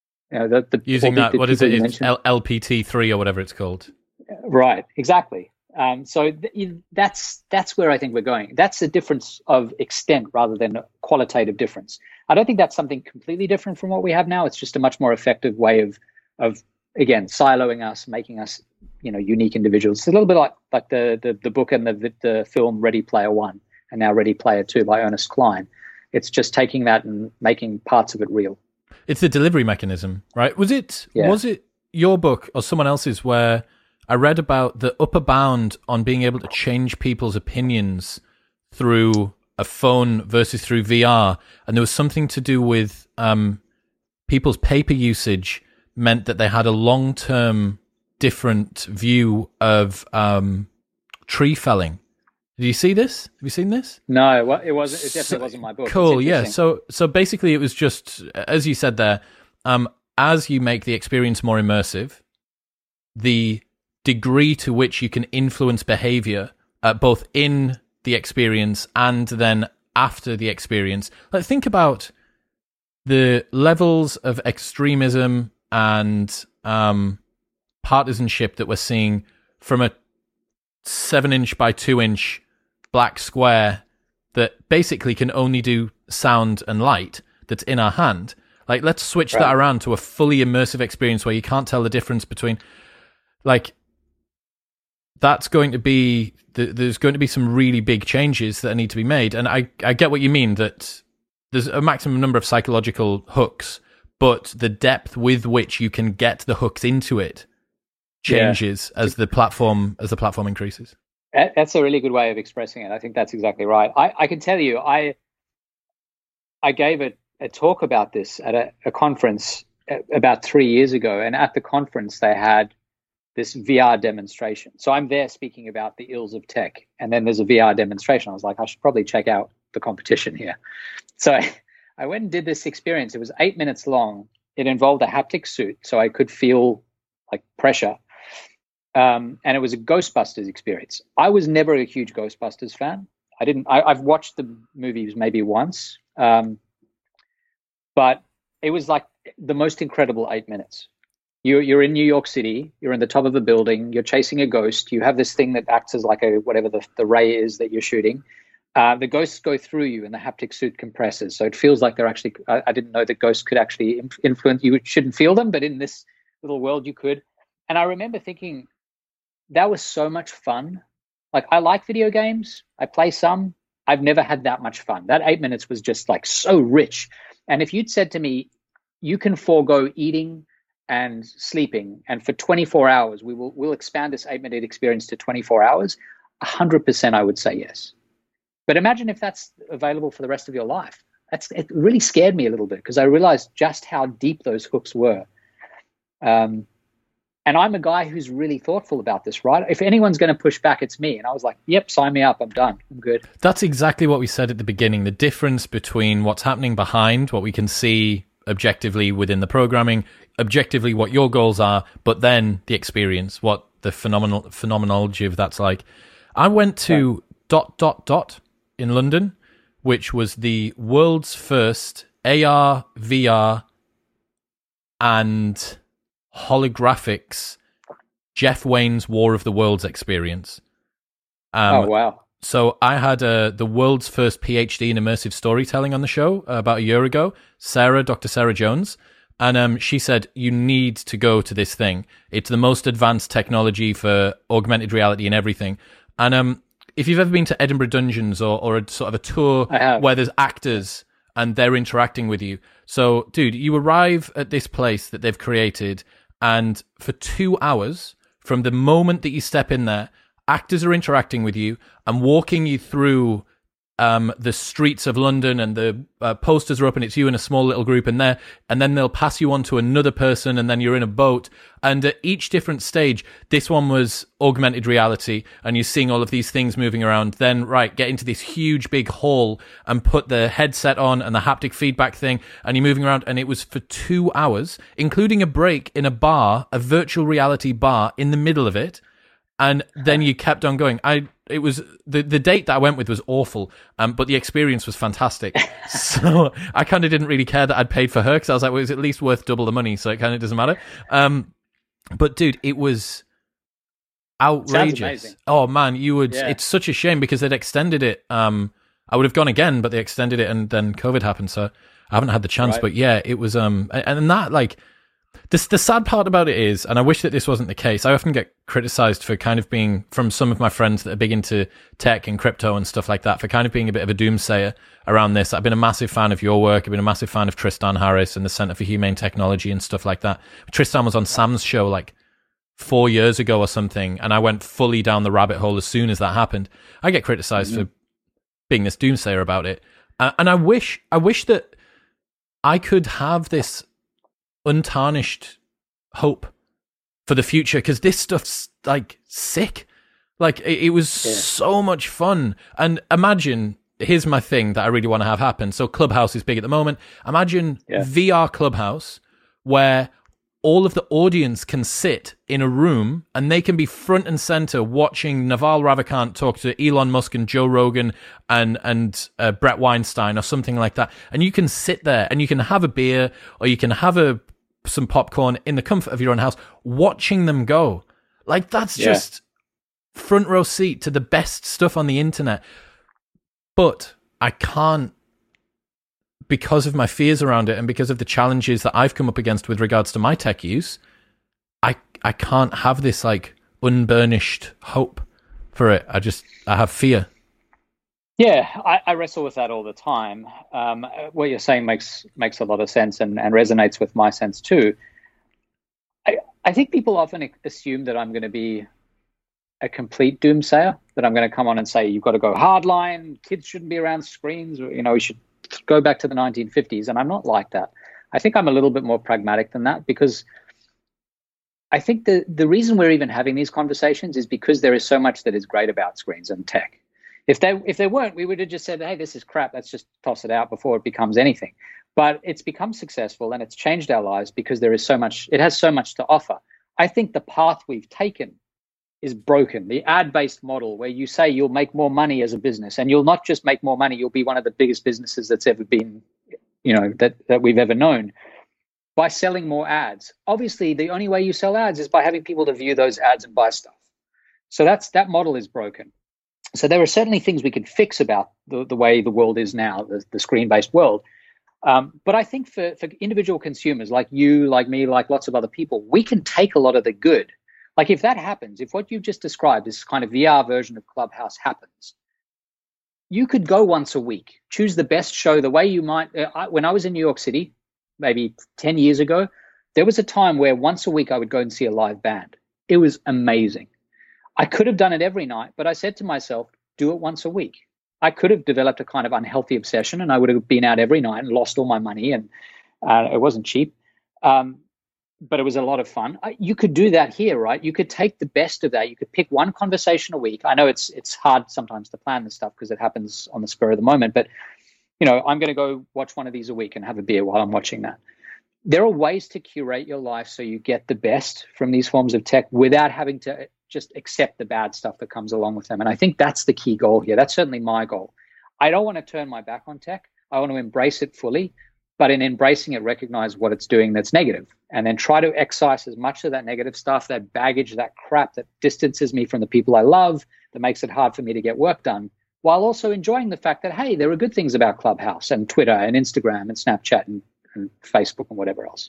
A: Using that, what is it? It's LPT3 or whatever it's called.
B: Right, exactly. So that's where I think we're going. That's a difference of extent rather than a qualitative difference. I don't think that's something completely different from what we have now. It's just a much more effective way of again, siloing us, making us, unique individuals. It's a little bit like the book and the film Ready Player One and now Ready Player Two by Ernest Cline. It's just taking that and making parts of it real.
A: It's the delivery mechanism, right? Was it your book or someone else's where I read about the upper bound on being able to change people's opinions through a phone versus through VR, and there was something to do with people's paper usage meant that they had a long-term different view of tree felling. Did you see this? Have you seen this?
B: No, it wasn't. It definitely wasn't my book.
A: Cool, yeah. So basically, it was just, as you said there, as you make the experience more immersive, the degree to which you can influence behavior, both in the experience and then after the experience. Like, think about the levels of extremism and partisanship that we're seeing from a 7-inch by 2-inch black square that basically can only do sound and light that's in our hand. Like, let's switch that around to a fully immersive experience where you can't tell the difference between, like, that's going to be, there's going to be some really big changes that need to be made. And I get what you mean, that there's a maximum number of psychological hooks, but the depth with which you can get the hooks into it changes as the platform increases.
B: That's a really good way of expressing it. I think that's exactly right. I can tell you, I gave a talk about this at a conference about 3 years ago, and at the conference they had this VR demonstration. So I'm there speaking about the ills of tech, and then there's a VR demonstration. I was like, I should probably check out the competition here. So I went and did this experience. It was 8 minutes long. It involved a haptic suit, so I could feel like pressure. And it was a Ghostbusters experience. I was never a huge Ghostbusters fan. I've watched the movies maybe once, but it was like the most incredible 8 minutes. You're in New York City. You're in the top of a building. You're chasing a ghost. You have this thing that acts as like whatever the ray is that you're shooting. The ghosts go through you, and the haptic suit compresses. So it feels like they're actually. I didn't know that ghosts could actually influence. You shouldn't feel them, but in this little world, you could. And I remember thinking, that was so much fun. Like, I like video games. I play some. I've never had that much fun. That 8 minutes was just like so rich. And if you'd said to me, you can forego eating and sleeping, and for 24 hours, we'll expand this 8 minute experience to 24 hours, 100% I would say yes. But imagine if that's available for the rest of your life. It really scared me a little bit, because I realized just how deep those hooks were. And I'm a guy who's really thoughtful about this, right? If anyone's going to push back, it's me. And I was like, yep, sign me up. I'm done. I'm good.
A: That's exactly what we said at the beginning. The difference between what's happening behind, what we can see objectively within the programming, objectively what your goals are, but then the experience, what the phenomenology of that's like. I went to ... in London, which was the world's first AR, VR, and holographics Jeff Wayne's War of the Worlds experience.
B: Oh, wow.
A: So I had the world's first PhD in immersive storytelling on the show about a year ago, Dr. Sarah Jones. And she said, you need to go to this thing. It's the most advanced technology for augmented reality and everything. And if you've ever been to Edinburgh Dungeons or a sort of a tour where there's actors and they're interacting with you. So, dude, you arrive at this place that they've created, and for 2 hours, from the moment that you step in there, actors are interacting with you and walking you through the streets of London, and the posters are up and it's you in a small little group in there, and then they'll pass you on to another person, and then you're in a boat. And at each different stage, this one was augmented reality and you're seeing all of these things moving around. Then, get into this huge big hall and put the headset on and the haptic feedback thing, and you're moving around. And it was for 2 hours, including a break in a bar, a virtual reality bar in the middle of it. And then you kept on going. It was the date that I went with was awful, but the experience was fantastic. So I kind of didn't really care that I'd paid for her, because I was like, well, it's at least worth double the money, so it kind of doesn't matter. But dude, it was outrageous. Oh man, you would. Yeah. It's such a shame because they'd extended it. I would have gone again, but they extended it, and then COVID happened, so I haven't had the chance. Right. But yeah, it was. And that, like, the sad part about it is, and I wish that this wasn't the case, I often get criticized for kind of being, from some of my friends that are big into tech and crypto and stuff like that, for kind of being a bit of a doomsayer around this. I've been a massive fan of your work. I've been a massive fan of Tristan Harris and the Center for Humane Technology and stuff like that. Tristan was on Sam's show like 4 years ago or something, and I went fully down the rabbit hole as soon as that happened. I get criticized for being this doomsayer about it. And I wish that I could have this untarnished hope for the future, because this stuff's like sick. Like it was so much fun. And imagine, here's my thing that I really want to have happen. So Clubhouse is big at the moment. Imagine VR Clubhouse, where all of the audience can sit in a room and they can be front and center watching Naval Ravikant talk to Elon Musk and Joe Rogan and Brett Weinstein or something like that. And you can sit there and you can have a beer, or you can have some popcorn in the comfort of your own house, watching them go. Like, that's just front row seat to the best stuff on the internet. But I can't, because of my fears around it and because of the challenges that I've come up against with regards to my tech use, I can't have this like unburnished hope for it. I have fear.
B: Yeah, I wrestle with that all the time. What you're saying makes a lot of sense and resonates with my sense too. I think people often assume that I'm going to be a complete doomsayer, that I'm going to come on and say, you've got to go hardline, kids shouldn't be around screens, or, we should go back to the 1950s. And I'm not like that. I think I'm a little bit more pragmatic than that, because I think the reason we're even having these conversations is because there is so much that is great about screens and tech. If they weren't, we would have just said, hey, this is crap, let's just toss it out before it becomes anything. But it's become successful and it's changed our lives because there is so much, it has so much to offer. I think the path we've taken is broken. The ad-based model where you say you'll make more money as a business, and you'll not just make more money, you'll be one of the biggest businesses that's ever been, that we've ever known, by selling more ads. Obviously, the only way you sell ads is by having people to view those ads and buy stuff. So that model is broken. So there are certainly things we could fix about the way the world is now, the screen-based world. But I think for individual consumers like you, like me, like lots of other people, we can take a lot of the good. Like if that happens, if what you've just described, this kind of VR version of Clubhouse happens, you could go once a week, choose the best show the way you might. When I was in New York City, maybe 10 years ago, there was a time where once a week I would go and see a live band. It was amazing. I could have done it every night, but I said to myself, do it once a week. I could have developed a kind of unhealthy obsession and I would have been out every night and lost all my money, and it wasn't cheap, but it was a lot of fun. You could do that here, right? You could take the best of that. You could pick one conversation a week. I know it's hard sometimes to plan this stuff because it happens on the spur of the moment, but I'm going to go watch one of these a week and have a beer while I'm watching that. There are ways to curate your life so you get the best from these forms of tech without having to just accept the bad stuff that comes along with them. And I think that's the key goal here. That's certainly my goal. I don't want to turn my back on tech. I want to embrace it fully, but in embracing it, recognize what it's doing that's negative, and then try to excise as much of that negative stuff, that baggage, that crap that distances me from the people I love, that makes it hard for me to get work done, while also enjoying the fact that, hey, there are good things about Clubhouse and Twitter and Instagram and Snapchat and Facebook and whatever else.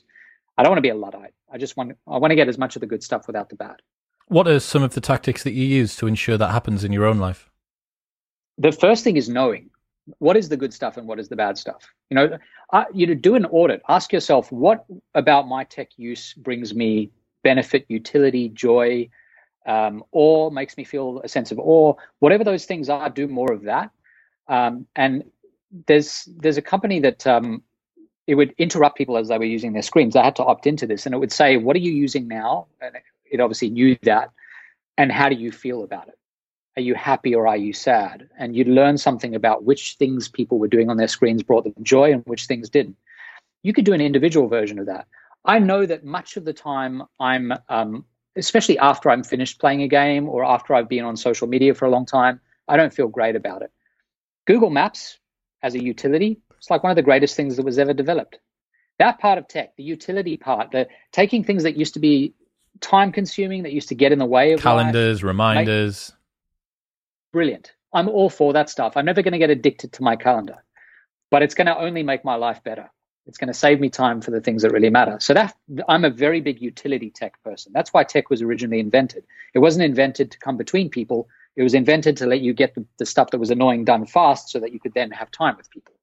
B: I don't want to be a Luddite. I want to get as much of the good stuff without the bad.
A: What are some of the tactics that you use to ensure that happens in your own life?
B: The first thing is knowing what is the good stuff and what is the bad stuff. Do an audit. Ask yourself, what about my tech use brings me benefit, utility, joy, or makes me feel a sense of awe. Whatever those things are, do more of that. And there's a company that it would interrupt people as they were using their screens. I had to opt into this, and it would say, what are you using now? And it obviously knew that. And how do you feel about it? Are you happy or are you sad? And you'd learn something about which things people were doing on their screens brought them joy and which things didn't. You could do an individual version of that. I know that much of the time I'm, especially after I'm finished playing a game or after I've been on social media for a long time, I don't feel great about it. Google Maps as a utility, it's like one of the greatest things that was ever developed. That part of tech, the utility part, the taking things that used to be time consuming, that used to get in the way of
A: calendars, reminders.
B: Brilliant. I'm all for that stuff. I'm never going to get addicted to my calendar, but it's going to only make my life better. It's going to save me time for the things that really matter. So I'm a very big utility tech person. That's why tech was originally invented. It wasn't invented to come between people. It was invented to let you get the stuff that was annoying done fast so that you could then have time with people.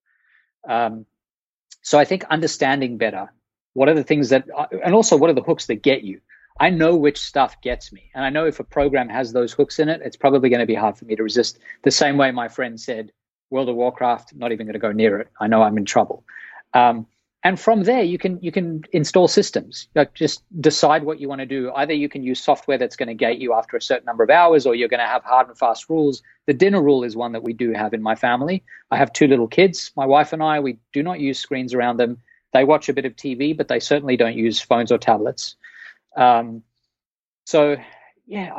B: So I think understanding better what are the things that, and also what are the hooks that get you. I know which stuff gets me. And I know if a program has those hooks in it, it's probably going to be hard for me to resist. The same way my friend said, World of Warcraft, not even going to go near it. I know I'm in trouble. And from there, you can install systems. Like, just decide what you want to do. Either you can use software that's going to gate you after a certain number of hours, or you're going to have hard and fast rules. The dinner rule is one that we do have in my family. I have 2 little kids. My wife and I, we do not use screens around them. They watch a bit of TV, but they certainly don't use phones or tablets. So yeah,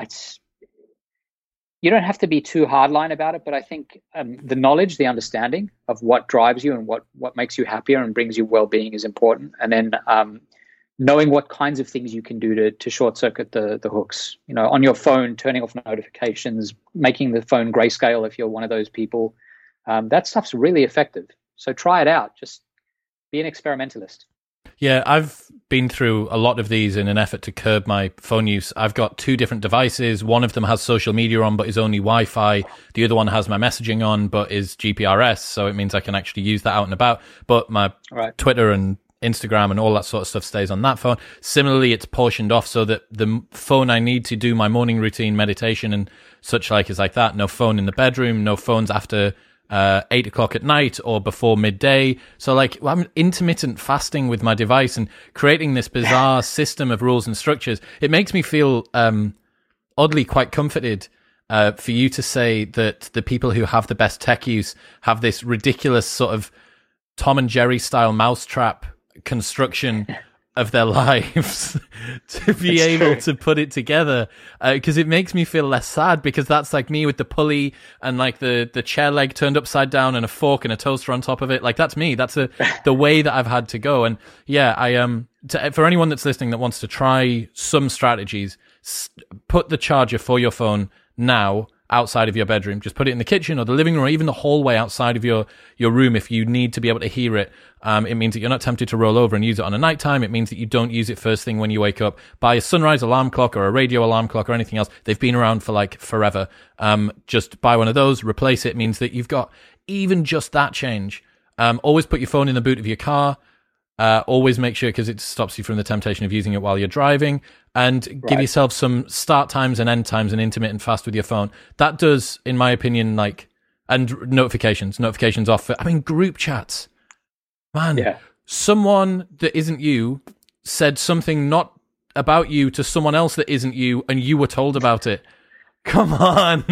B: you don't have to be too hardline about it, but I think the knowledge, the understanding of what drives you and what makes you happier and brings you well-being is important. And then knowing what kinds of things you can do to short circuit the hooks. On your phone, turning off notifications, making the phone grayscale if you're one of those people. That stuff's really effective. So try it out. Just be an experimentalist.
A: Yeah, I've been through a lot of these in an effort to curb my phone use. I've got 2 different devices. One of them has social media on, but is only Wi-Fi. The other one has my messaging on, but is GPRS. So it means I can actually use that out and about. But my Twitter and Instagram and all that sort of stuff stays on that phone. Similarly, it's portioned off so that the phone I need to do my morning routine, meditation and such like is like that. No phone in the bedroom, no phones after 8 o'clock at night or before midday. So I'm intermittent fasting with my device and creating this bizarre system of rules and structures. It makes me feel oddly quite comforted for you to say that the people who have the best tech use have this ridiculous sort of Tom and Jerry style mousetrap construction of their lives to be able to put it together, because it makes me feel less sad, because that's like me with the pulley and like the chair leg turned upside down and a fork and a toaster on top of it. Like, that's me. That's the way that I've had to go. And yeah, for anyone that's listening that wants to try some strategies, put the charger for your phone now outside of your bedroom. Just put it in the kitchen or the living room or even the hallway outside of your room if you need to be able to hear it. It means that you're not tempted to roll over and use it on a nighttime. It means that you don't use it first thing when you wake up. Buy a sunrise alarm clock or a radio alarm clock or anything else. They've been around for like forever. Just buy one of those, replace it. It means that you've got even just that change. Always put your phone in the boot of your car. Always make sure, because it stops you from the temptation of using it while you're driving, and give yourself some start times and end times and intermittent fast with your phone. That does, in my opinion, and notifications off. Group chats, man. Yeah. Someone that isn't you said something not about you to someone else that isn't you, and you were told about it. Come on.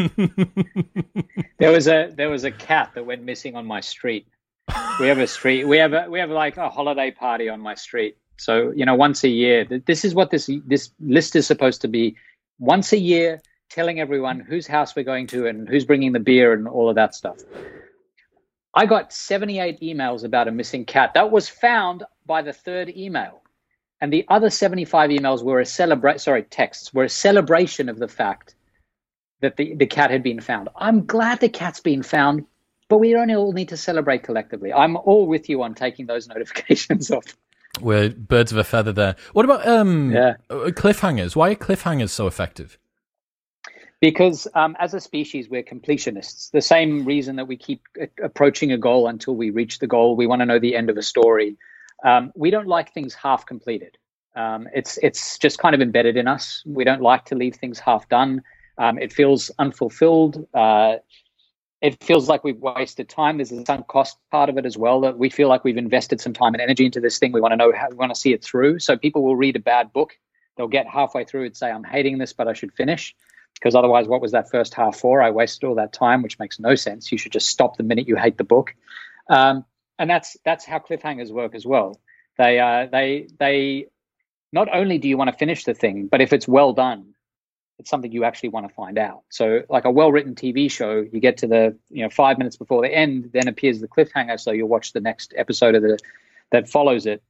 B: There was a cat that went missing on my street. We have a street. We have like a holiday party on my street. So, once a year, this is what this list is supposed to be. Once a year, telling everyone whose house we're going to and who's bringing the beer and all of that stuff. I got 78 emails about a missing cat. That was found by the 3rd email. And the other 75 emails were texts were a celebration of the fact that the cat had been found. I'm glad the cat's been found, but we don't all need to celebrate collectively. I'm all with you on taking those notifications off.
A: We're birds of a feather there. What about
B: Yeah.
A: cliffhangers? Why are cliffhangers so effective?
B: Because as a species, we're completionists. The same reason that we keep approaching a goal until we reach the goal. We want to know the end of a story. We don't like things half completed. It's just kind of embedded in us. We don't like to leave things half done. It feels unfulfilled. It feels like we've wasted time. There's a sunk cost part of it as well, that we feel like we've invested some time and energy into this thing. We want to know how, we want to see it through. So people will read a bad book. They'll get halfway through and say, I'm hating this, but I should finish. Because otherwise, what was that first half for? I wasted all that time, which makes no sense. You should just stop the minute you hate the book. And that's how cliffhangers work as well. They not only do you want to finish the thing, but if it's well done, it's something you actually want to find out. So like a well-written TV show, you get to the 5 minutes before the end, then appears the cliffhanger, so you'll watch the next episode of that follows it.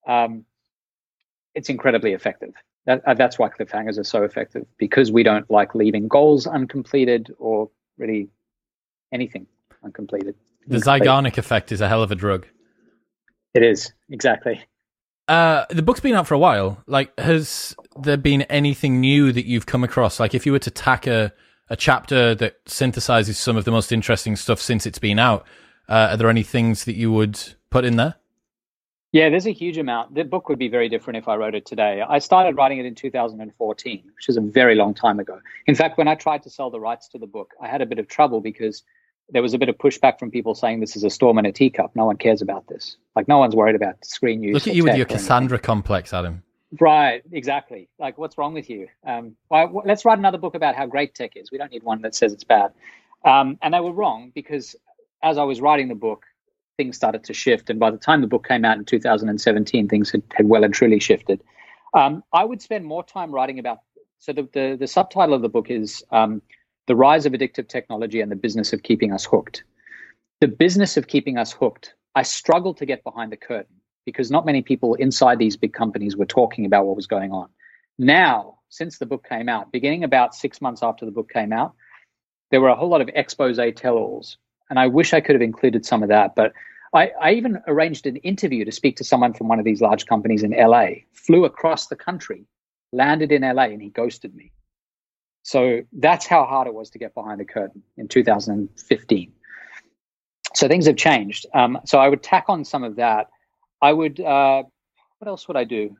B: It's incredibly effective. That's why cliffhangers are so effective, because we don't like leaving goals uncompleted or really anything uncompleted.
A: The Zeigarnik effect is a hell of a drug.
B: It is, exactly.
A: The book's been out for a while. Like, has there been anything new that you've come across? Like, if you were to tack a chapter that synthesizes some of the most interesting stuff since it's been out, are there any things that you would put in there?
B: Yeah, there's a huge amount. The book would be very different if I wrote it today. I started writing it in 2014, which is a very long time ago. In fact, when I tried to sell the rights to the book, I had a bit of trouble because there was a bit of pushback from people saying this is a storm in a teacup. No one cares about this. Like, no one's worried about screen use.
A: Look at you with your Cassandra complex, Adam.
B: Right, exactly. Like, what's wrong with you? Let's write another book about how great tech is. We don't need one that says it's bad. And they were wrong, because as I was writing the book, things started to shift. And by the time the book came out in 2017, things had well and truly shifted. I would spend more time writing about, so the subtitle of the book is The Rise of Addictive Technology and the Business of Keeping Us Hooked. The business of keeping us hooked, I struggled to get behind the curtain because not many people inside these big companies were talking about what was going on. Now, since the book came out, beginning about 6 months after the book came out, there were a whole lot of expose tell-alls. And I wish I could have included some of that, but I even arranged an interview to speak to someone from one of these large companies in LA, flew across the country, landed in LA, and he ghosted me. So that's how hard it was to get behind the curtain in 2015. So things have changed. So I would tack on some of that. I would, what else would I do?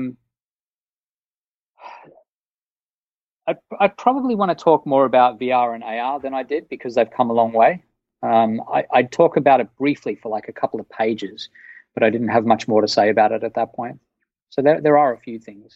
B: I'd probably want to talk more about VR and AR than I did, because they've come a long way. I'd talk about it briefly for like a couple of pages, but I didn't have much more to say about it at that point. So there are a few things.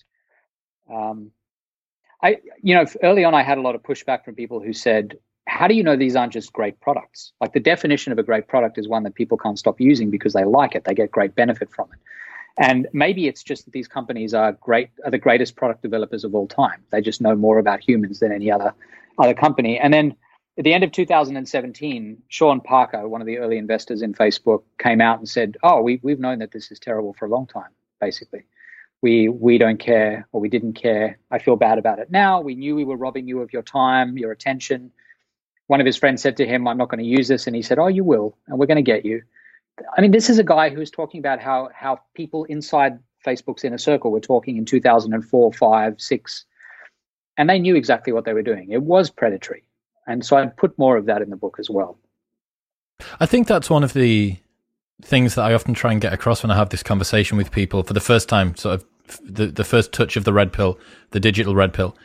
B: Early on I had a lot of pushback from people who said, how do you know these aren't just great products? Like, the definition of a great product is one that people can't stop using because they like it. They get great benefit from it. And maybe it's just that these companies are the greatest product developers of all time. They just know more about humans than any other company. And then at the end of 2017, Sean Parker, one of the early investors in Facebook, came out and said, we've known that this is terrible for a long time, basically. We don't care, or we didn't care. I feel bad about it now. We knew we were robbing you of your time, your attention. One of his friends said to him, I'm not going to use this. And he said, you will, and we're going to get you. I mean, this is a guy who was talking about how people inside Facebook's inner circle were talking in 2004, 5, 6, and they knew exactly what they were doing. It was predatory. And so I'd put more of that in the book as well.
A: I think that's one of the things that I often try and get across when I have this conversation with people for the first time, sort of the first touch of the red pill, the digital red pill.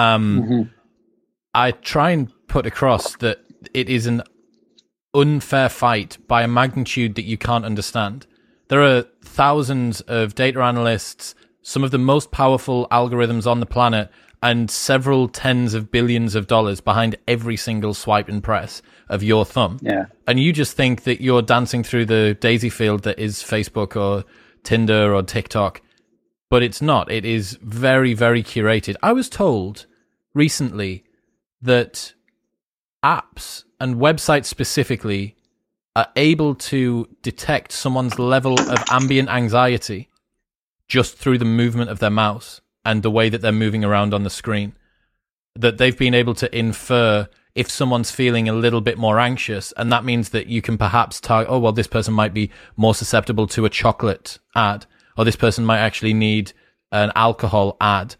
A: I try and put across that it is an unfair fight by a magnitude that you can't understand. There are thousands of data analysts, some of the most powerful algorithms on the planet, and several tens of billions of dollars behind every single swipe and press of your thumb.
B: Yeah.
A: And you just think that you're dancing through the daisy field that is Facebook or Tinder or TikTok, but it's not. It is very, very curated. I was told recently that apps and websites specifically are able to detect someone's level of ambient anxiety just through the movement of their mouse and the way that they're moving around on the screen. That they've been able to infer if someone's feeling a little bit more anxious, and that means that you can perhaps target, this person might be more susceptible to a chocolate ad, or this person might actually need an alcohol ad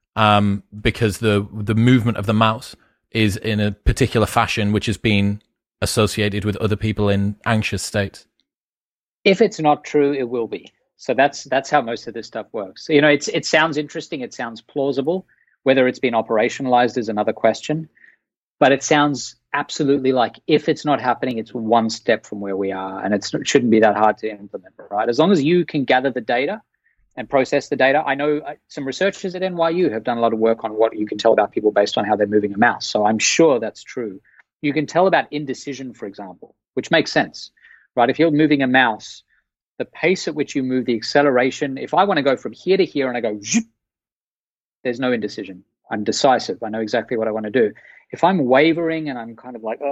A: because the movement of the mouse is in a particular fashion, which has been associated with other people in anxious states.
B: If it's not true, it will be. So that's how most of this stuff works. You know, it sounds interesting, it sounds plausible. Whether it's been operationalized is another question. But it sounds absolutely like if it's not happening, it's one step from where we are, and it shouldn't be that hard to implement, right? As long as you can gather the data and process the data. I know some researchers at NYU have done a lot of work on what you can tell about people based on how they're moving a mouse. So I'm sure that's true. You can tell about indecision, for example, which makes sense, right? If you're moving a mouse, the pace at which you move, the acceleration, if I want to go from here to here and I go, zoop, there's no indecision. I'm decisive. I know exactly what I want to do. If I'm wavering and I'm kind of like,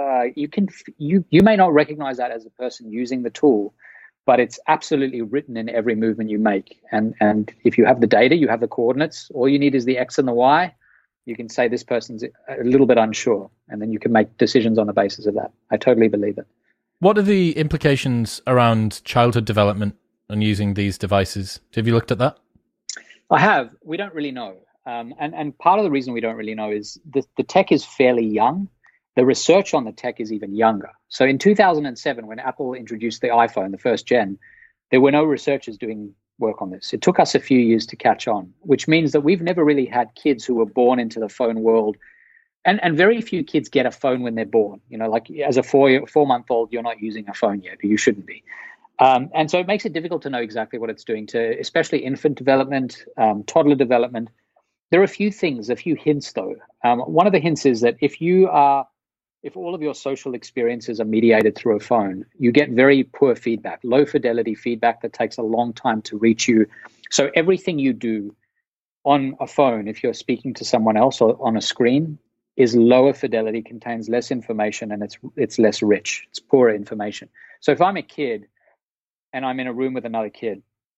B: you may not recognize that as a person using the tool, but it's absolutely written in every movement you make. And if you have the data, you have the coordinates, all you need is the X and the Y. You can say this person's a little bit unsure, and then you can make decisions on the basis of that. I totally believe it.
A: What are the implications around childhood development and using these devices? Have you looked at that?
B: I have. We don't really know. And part of the reason we don't really know is the tech is fairly young. The research on the tech is even younger. So in 2007, when Apple introduced the iPhone, the first gen, there were no researchers doing work on this. It took us a few years to catch on, which means that we've never really had kids who were born into the phone world. And very few kids get a phone when they're born. You know, like as a 4-month-old, you're not using a phone yet, or you shouldn't be. And so it makes it difficult to know exactly what it's doing to, especially infant development, toddler development. There are a few hints though. One of the hints is that if all of your social experiences are mediated through a phone, you get very poor feedback, low fidelity feedback that takes a long time to reach you. So everything you do on a phone, if you're speaking to someone else or on a screen, is lower fidelity, contains less information, and it's less rich. It's poorer information. So if I'm a kid and I'm in a room with another kid,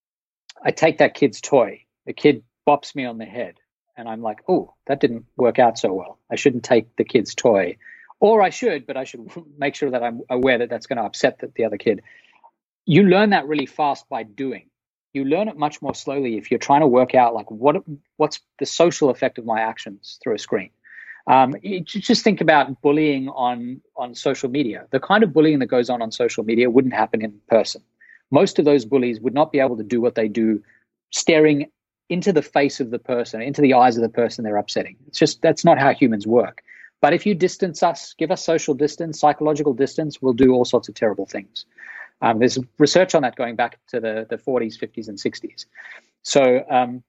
B: I take that kid's toy. The kid bops me on the head, and I'm like, oh, that didn't work out so well. I shouldn't take the kid's toy. Or I should, but I should make sure that I'm aware that that's going to upset the other kid. You learn that really fast by doing. You learn it much more slowly if you're trying to work out like what's the social effect of my actions through a screen. You just think about bullying on social media. The kind of bullying that goes on social media wouldn't happen in person. Most of those bullies would not be able to do what they do staring into the face of the person, into the eyes of the person they're upsetting. It's just, that's not how humans work. But if you distance us, give us social distance, psychological distance, we'll do all sorts of terrible things. There's research on that going back to the 40s, 50s, and 60s. So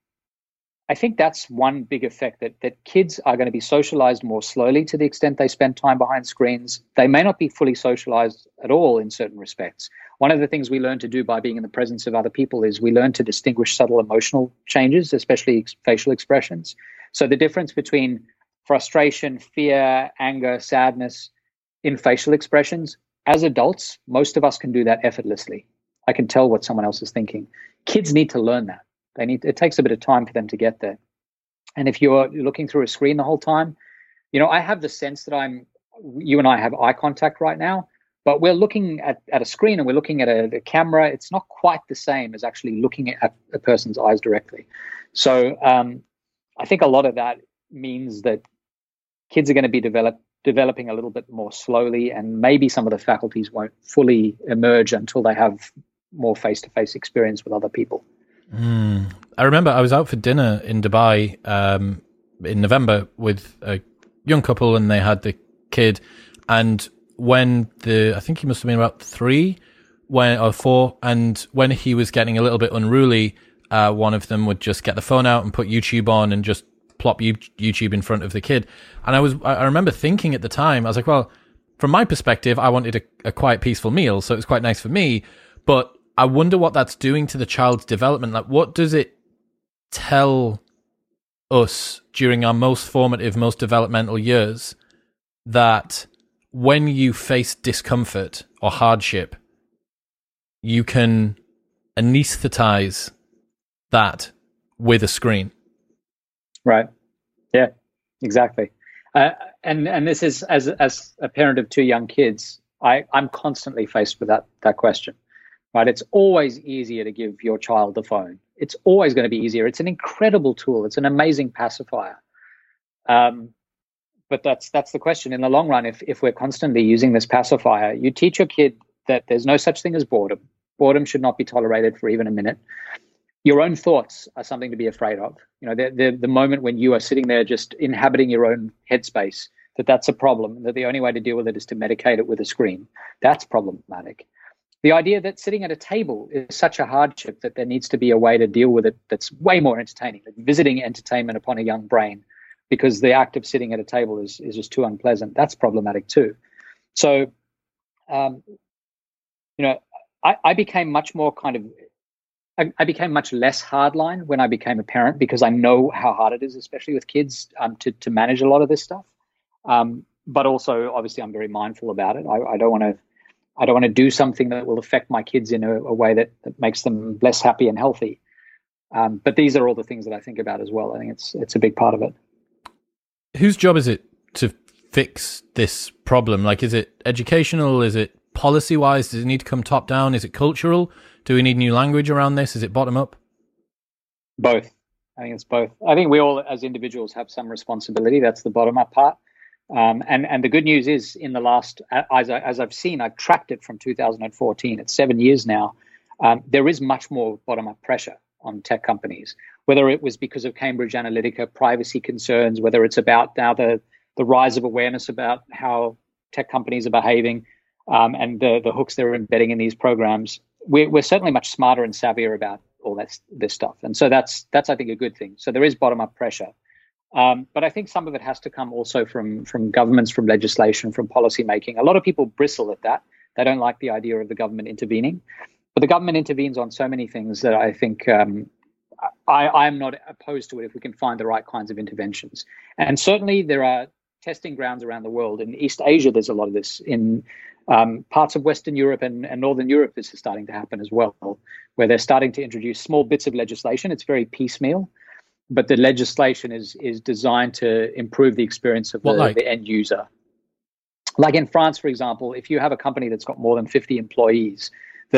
B: I think that's one big effect, that kids are going to be socialized more slowly to the extent they spend time behind screens. They may not be fully socialized at all in certain respects. One of the things we learn to do by being in the presence of other people is we learn to distinguish subtle emotional changes, especially facial expressions. So the difference between frustration, fear, anger, sadness in facial expressions, as adults, most of us can do that effortlessly. I can tell what someone else is thinking. Kids need to learn that. It takes a bit of time for them to get there. And if you're looking through a screen the whole time, you know, I have the sense that you and I have eye contact right now, but we're looking at a screen and we're looking at a camera. It's not quite the same as actually looking at a person's eyes directly. So I think a lot of that means that kids are going to be developing a little bit more slowly, and maybe some of the faculties won't fully emerge until they have more face-to-face experience with other people.
A: I remember I was out for dinner in Dubai in November with a young couple, and they had the kid. And when I think he must have been about 3 or 4, and when he was getting a little bit unruly, one of them would just get the phone out and put YouTube on and just plop YouTube in front of the kid. And I remember thinking at the time, I was like, well, from my perspective, I wanted a quiet, peaceful meal, so it was quite nice for me. But I wonder what that's doing to the child's development. Like, what does it tell us during our most formative, most developmental years, that when you face discomfort or hardship, you can anesthetize that with a screen?
B: Right. Yeah, exactly. And this is, as a parent of 2 young kids, I'm constantly faced with that question. Right? It's always easier to give your child the phone. It's always going to be easier. It's an incredible tool. It's an amazing pacifier. But that's the question. In the long run, if we're constantly using this pacifier, you teach your kid that there's no such thing as boredom. Boredom should not be tolerated for even a minute. Your own thoughts are something to be afraid of. The moment when you are sitting there just inhabiting your own headspace, that's a problem, that the only way to deal with it is to medicate it with a screen. That's problematic. The idea that sitting at a table is such a hardship that there needs to be a way to deal with it that's way more entertaining, like visiting entertainment upon a young brain, because the act of sitting at a table is just too unpleasant. That's problematic too. So, I became much more I became much less hardline when I became a parent, because I know how hard it is, especially with kids, to manage a lot of this stuff. But also, obviously, I'm very mindful about it. I don't want to do something that will affect my kids in a way that makes them less happy and healthy. But these are all the things that I think about as well. I think it's a big part of it.
A: Whose job is it to fix this problem? Like, is it educational? Is it policy-wise? Does it need to come top down? Is it cultural? Do we need new language around this? Is it bottom up?
B: Both. I think it's both. I think we all, as individuals, have some responsibility. That's the bottom up part. And the good news is, in the last, as I've seen, I've tracked it from 2014. It's 7 years now. There is much more bottom up pressure on tech companies, whether it was because of Cambridge Analytica privacy concerns, whether it's about now the rise of awareness about how tech companies are behaving, and the hooks they're embedding in these programs. We're certainly much smarter and savvier about all this stuff. And so that's I think, a good thing. So there is bottom-up pressure. But I think some of it has to come also from governments, from legislation, from policy making. A lot of people bristle at that. They don't like the idea of the government intervening. But the government intervenes on so many things that I think I'm not opposed to it if we can find the right kinds of interventions. And certainly there are testing grounds around the world. In East Asia, there's a lot of this. In parts of Western Europe and Northern Europe, this is starting to happen as well, where they're starting to introduce small bits of legislation. It's very piecemeal, but the legislation is designed to improve the experience of the end user. Like in France, for example, if you have a company that's got more than 50 employees,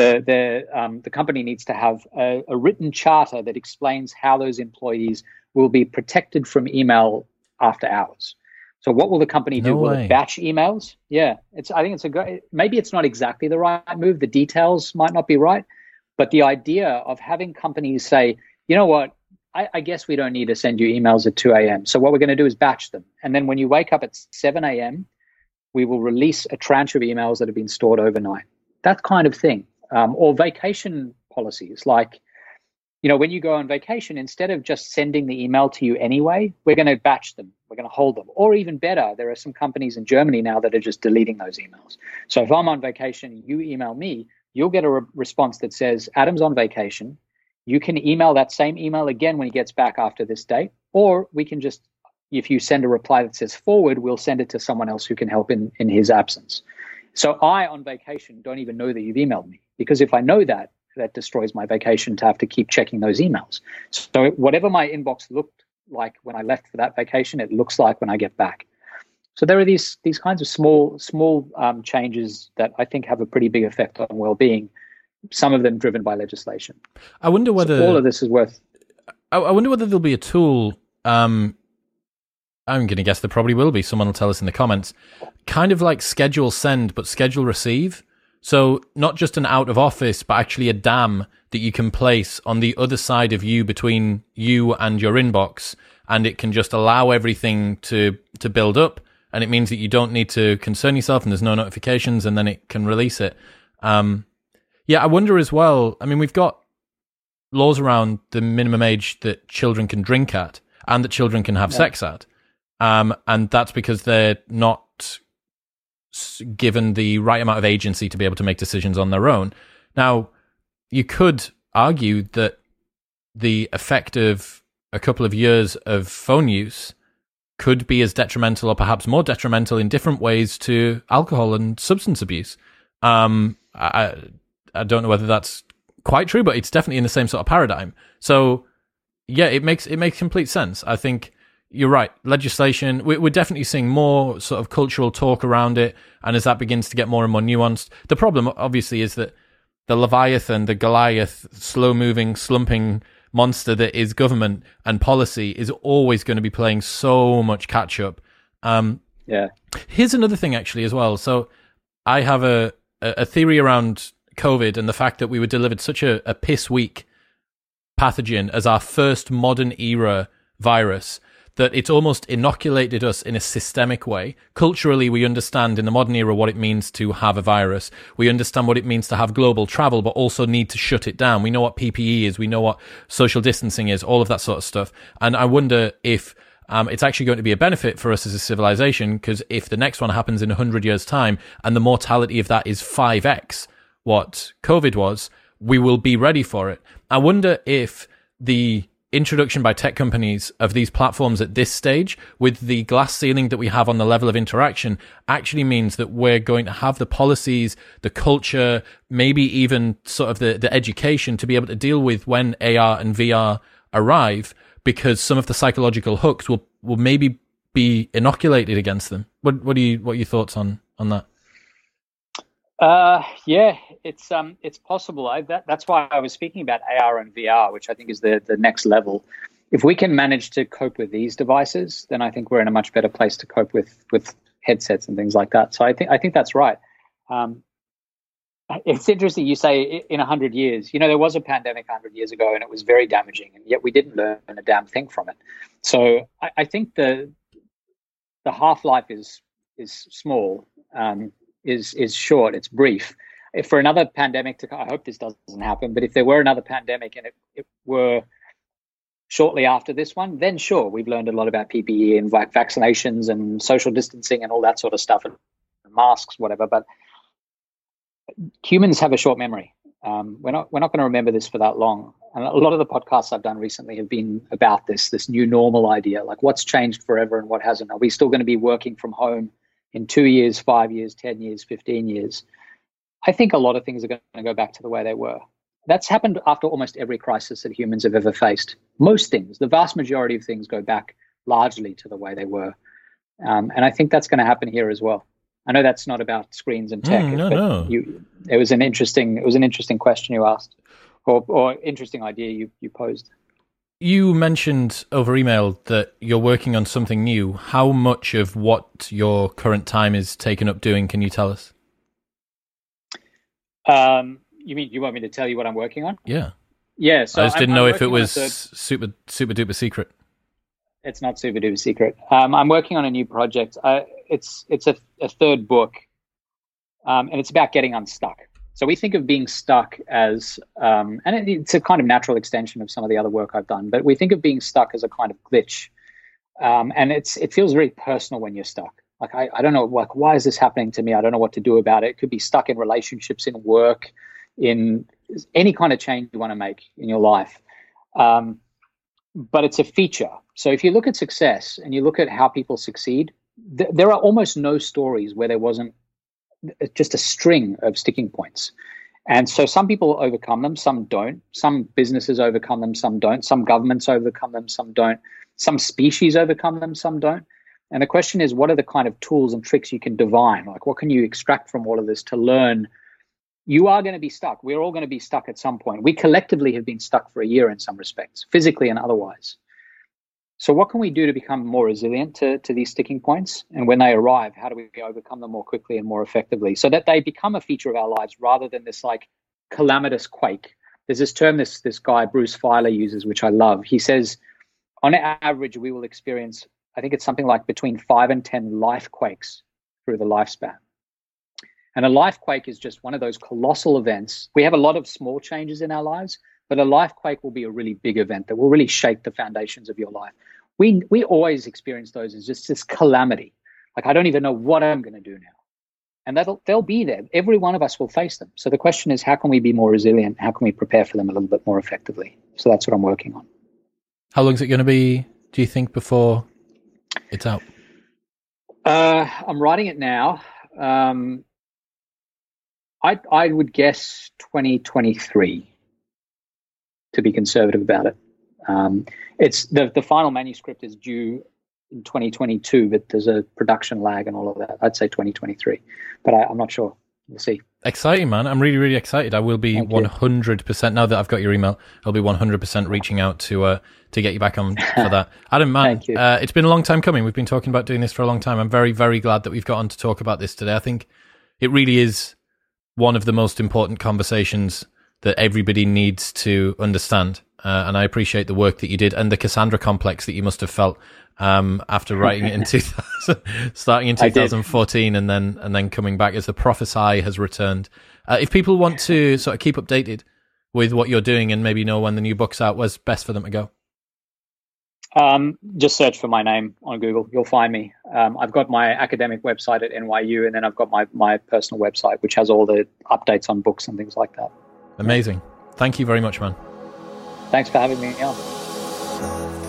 B: the company needs to have a written charter that explains how those employees will be protected from email after hours. So what will the company do? Will it batch emails? Yeah, I think maybe it's not exactly the right move. The details might not be right, but the idea of having companies say, you know what, I guess we don't need to send you emails at 2 a.m. So what we're going to do is batch them. And then when you wake up at 7 a.m., we will release a tranche of emails that have been stored overnight. That kind of thing. Or vacation policies, like, when you go on vacation, instead of just sending the email to you anyway, we're going to batch them. We're going to hold them. Or even better, there are some companies in Germany now that are just deleting those emails. So if I'm on vacation, you email me, you'll get a response that says, Adam's on vacation. You can email that same email again when he gets back after this date. Or we can just, if you send a reply that says forward, we'll send it to someone else who can help in his absence. So I, on vacation, don't even know that you've emailed me, because if I know that destroys my vacation to have to keep checking those emails. So whatever my inbox looked like when I left for that vacation, it looks like when I get back. So there are these kinds of small changes that I think have a pretty big effect on well-being, some of them driven by legislation.
A: I wonder whether
B: all of this is worth...
A: I wonder whether there'll be a tool... I'm going to guess there probably will be. Someone will tell us in the comments. Kind of like schedule send, but schedule receive. So not just an out of office, but actually a DAM that you can place on the other side of you, between you and your inbox, and it can just allow everything to build up, and it means that you don't need to concern yourself and there's no notifications, and then it can release it. I wonder as well, I mean, we've got laws around the minimum age that children can drink at and that children can have sex at. And that's because they're not given the right amount of agency to be able to make decisions on their own. Now, you could argue that the effect of a couple of years of phone use could be as detrimental, or perhaps more detrimental in different ways, to alcohol and substance abuse. I don't know whether that's quite true, but it's definitely in the same sort of paradigm. So yeah, it makes complete sense. I think you're right. Legislation, we're definitely seeing more sort of cultural talk around it, and as that begins to get more and more nuanced, the problem obviously is that the Leviathan, the Goliath, slow-moving, slumping monster that is government and policy is always going to be playing so much catch up.
B: Yeah.
A: Here's another thing actually as well. So I have a theory around COVID and the fact that we were delivered such a piss weak pathogen as our first modern era virus that it's almost inoculated us in a systemic way. Culturally, we understand in the modern era what it means to have a virus. We understand what it means to have global travel, but also need to shut it down. We know what PPE is. We know what social distancing is, all of that sort of stuff. And I wonder if it's actually going to be a benefit for us as a civilization, because if the next one happens in 100 years' time and the mortality of that is 5x what COVID was, we will be ready for it. I wonder if the introduction by tech companies of these platforms at this stage, with the glass ceiling that we have on the level of interaction, actually means that we're going to have the policies, the culture, maybe even sort of the education to be able to deal with when AR and VR arrive, because some of the psychological hooks will maybe be inoculated against them. What are your thoughts on that?
B: Yeah, it's possible. That's why I was speaking about AR and VR, which I think is the next level. If we can manage to cope with these devices, then I think we're in a much better place to cope with headsets and things like that. So I think that's right. It's interesting you say in 100 years. There was a pandemic 100 years ago, and it was very damaging, and yet we didn't learn a damn thing from it. So I think the half-life is small. Is short, it's brief. If for another pandemic to come, I hope this doesn't happen, but if there were another pandemic and it were shortly after this one, then sure, we've learned a lot about PPE and vaccinations and social distancing and all that sort of stuff, and masks, whatever. But humans have a short memory. We're not going to remember this for that long. And a lot of the podcasts I've done recently have been about this new normal idea, like what's changed forever and what hasn't. Are we still going to be working from home in 2 years, 5 years, 10 years, 15 years? I think a lot of things are going to go back to the way they were. That's happened after almost every crisis that humans have ever faced. Most things, the vast majority of things, go back largely to the way they were. And I think that's going to happen here as well. I know that's not about screens and tech,
A: No.
B: It was an interesting question you asked, or interesting idea you posed.
A: You mentioned over email that you're working on something new. How much of what your current time is taken up doing can you tell us?
B: You mean you want me to tell you what I'm working on?
A: Yeah.
B: Yeah. So
A: I just didn't know if it was super duper secret.
B: It's not super duper secret. I'm working on a new project. It's a third book, and it's about getting unstuck. So we think of being stuck as, and it's a kind of natural extension of some of the other work I've done, but we think of being stuck as a kind of glitch. And it feels very personal when you're stuck. Like, I don't know, like, why is this happening to me? I don't know what to do about it. It could be stuck in relationships, in work, in any kind of change you want to make in your life. But it's a feature. So if you look at success and you look at how people succeed, there are almost no stories where there wasn't just a string of sticking points. And so some people overcome them, some don't. Some businesses overcome them, some don't. Some governments overcome them, some don't. Some species overcome them, some don't. And the question is, what are the kind of tools and tricks you can divine? Like, what can you extract from all of this to learn? You are going to be stuck. We're all going to be stuck at some point. We collectively have been stuck for a year in some respects, physically and otherwise. So what can we do to become more resilient to these sticking points? And when they arrive, how do we overcome them more quickly and more effectively so that they become a feature of our lives rather than this like calamitous quake? There's this term this guy, Bruce Feiler, uses, which I love. He says, on average, we will experience, I think it's something like between 5 and 10 life quakes through the lifespan. And a life quake is just one of those colossal events. We have a lot of small changes in our lives, but a life quake will be a really big event that will really shake the foundations of your life. We always experience those as just this calamity. Like, I don't even know what I'm going to do now. And they'll be there. Every one of us will face them. So the question is, how can we be more resilient? How can we prepare for them a little bit more effectively? So that's what I'm working on.
A: How long is it going to be, do you think, before it's out?
B: I'm writing it now. I would guess 2023, to be conservative about it. It's the final manuscript is due in 2022, but there's a production lag and all of that. I'd say 2023, but I'm not sure. We'll see.
A: Exciting, man. I'm really, really excited. I will be 100%, now that I've got your email, I'll be 100% reaching out to get you back on for that. Adam, man, it's been a long time coming. We've been talking about doing this for a long time. I'm very, very glad that we've got on to talk about this today. I think it really is one of the most important conversations that everybody needs to understand. And I appreciate the work that you did and the Cassandra complex that you must have felt after writing it in starting in 2014 and then coming back as the Prophesy has returned. If people want to sort of keep updated with what you're doing and maybe know when the new book's out, where's best for them to go?
B: Just search for my name on Google. You'll find me. I've got my academic website at NYU, and then I've got my personal website, which has all the updates on books and things like that.
A: Amazing. Thank you very much, man.
B: Thanks for having me on.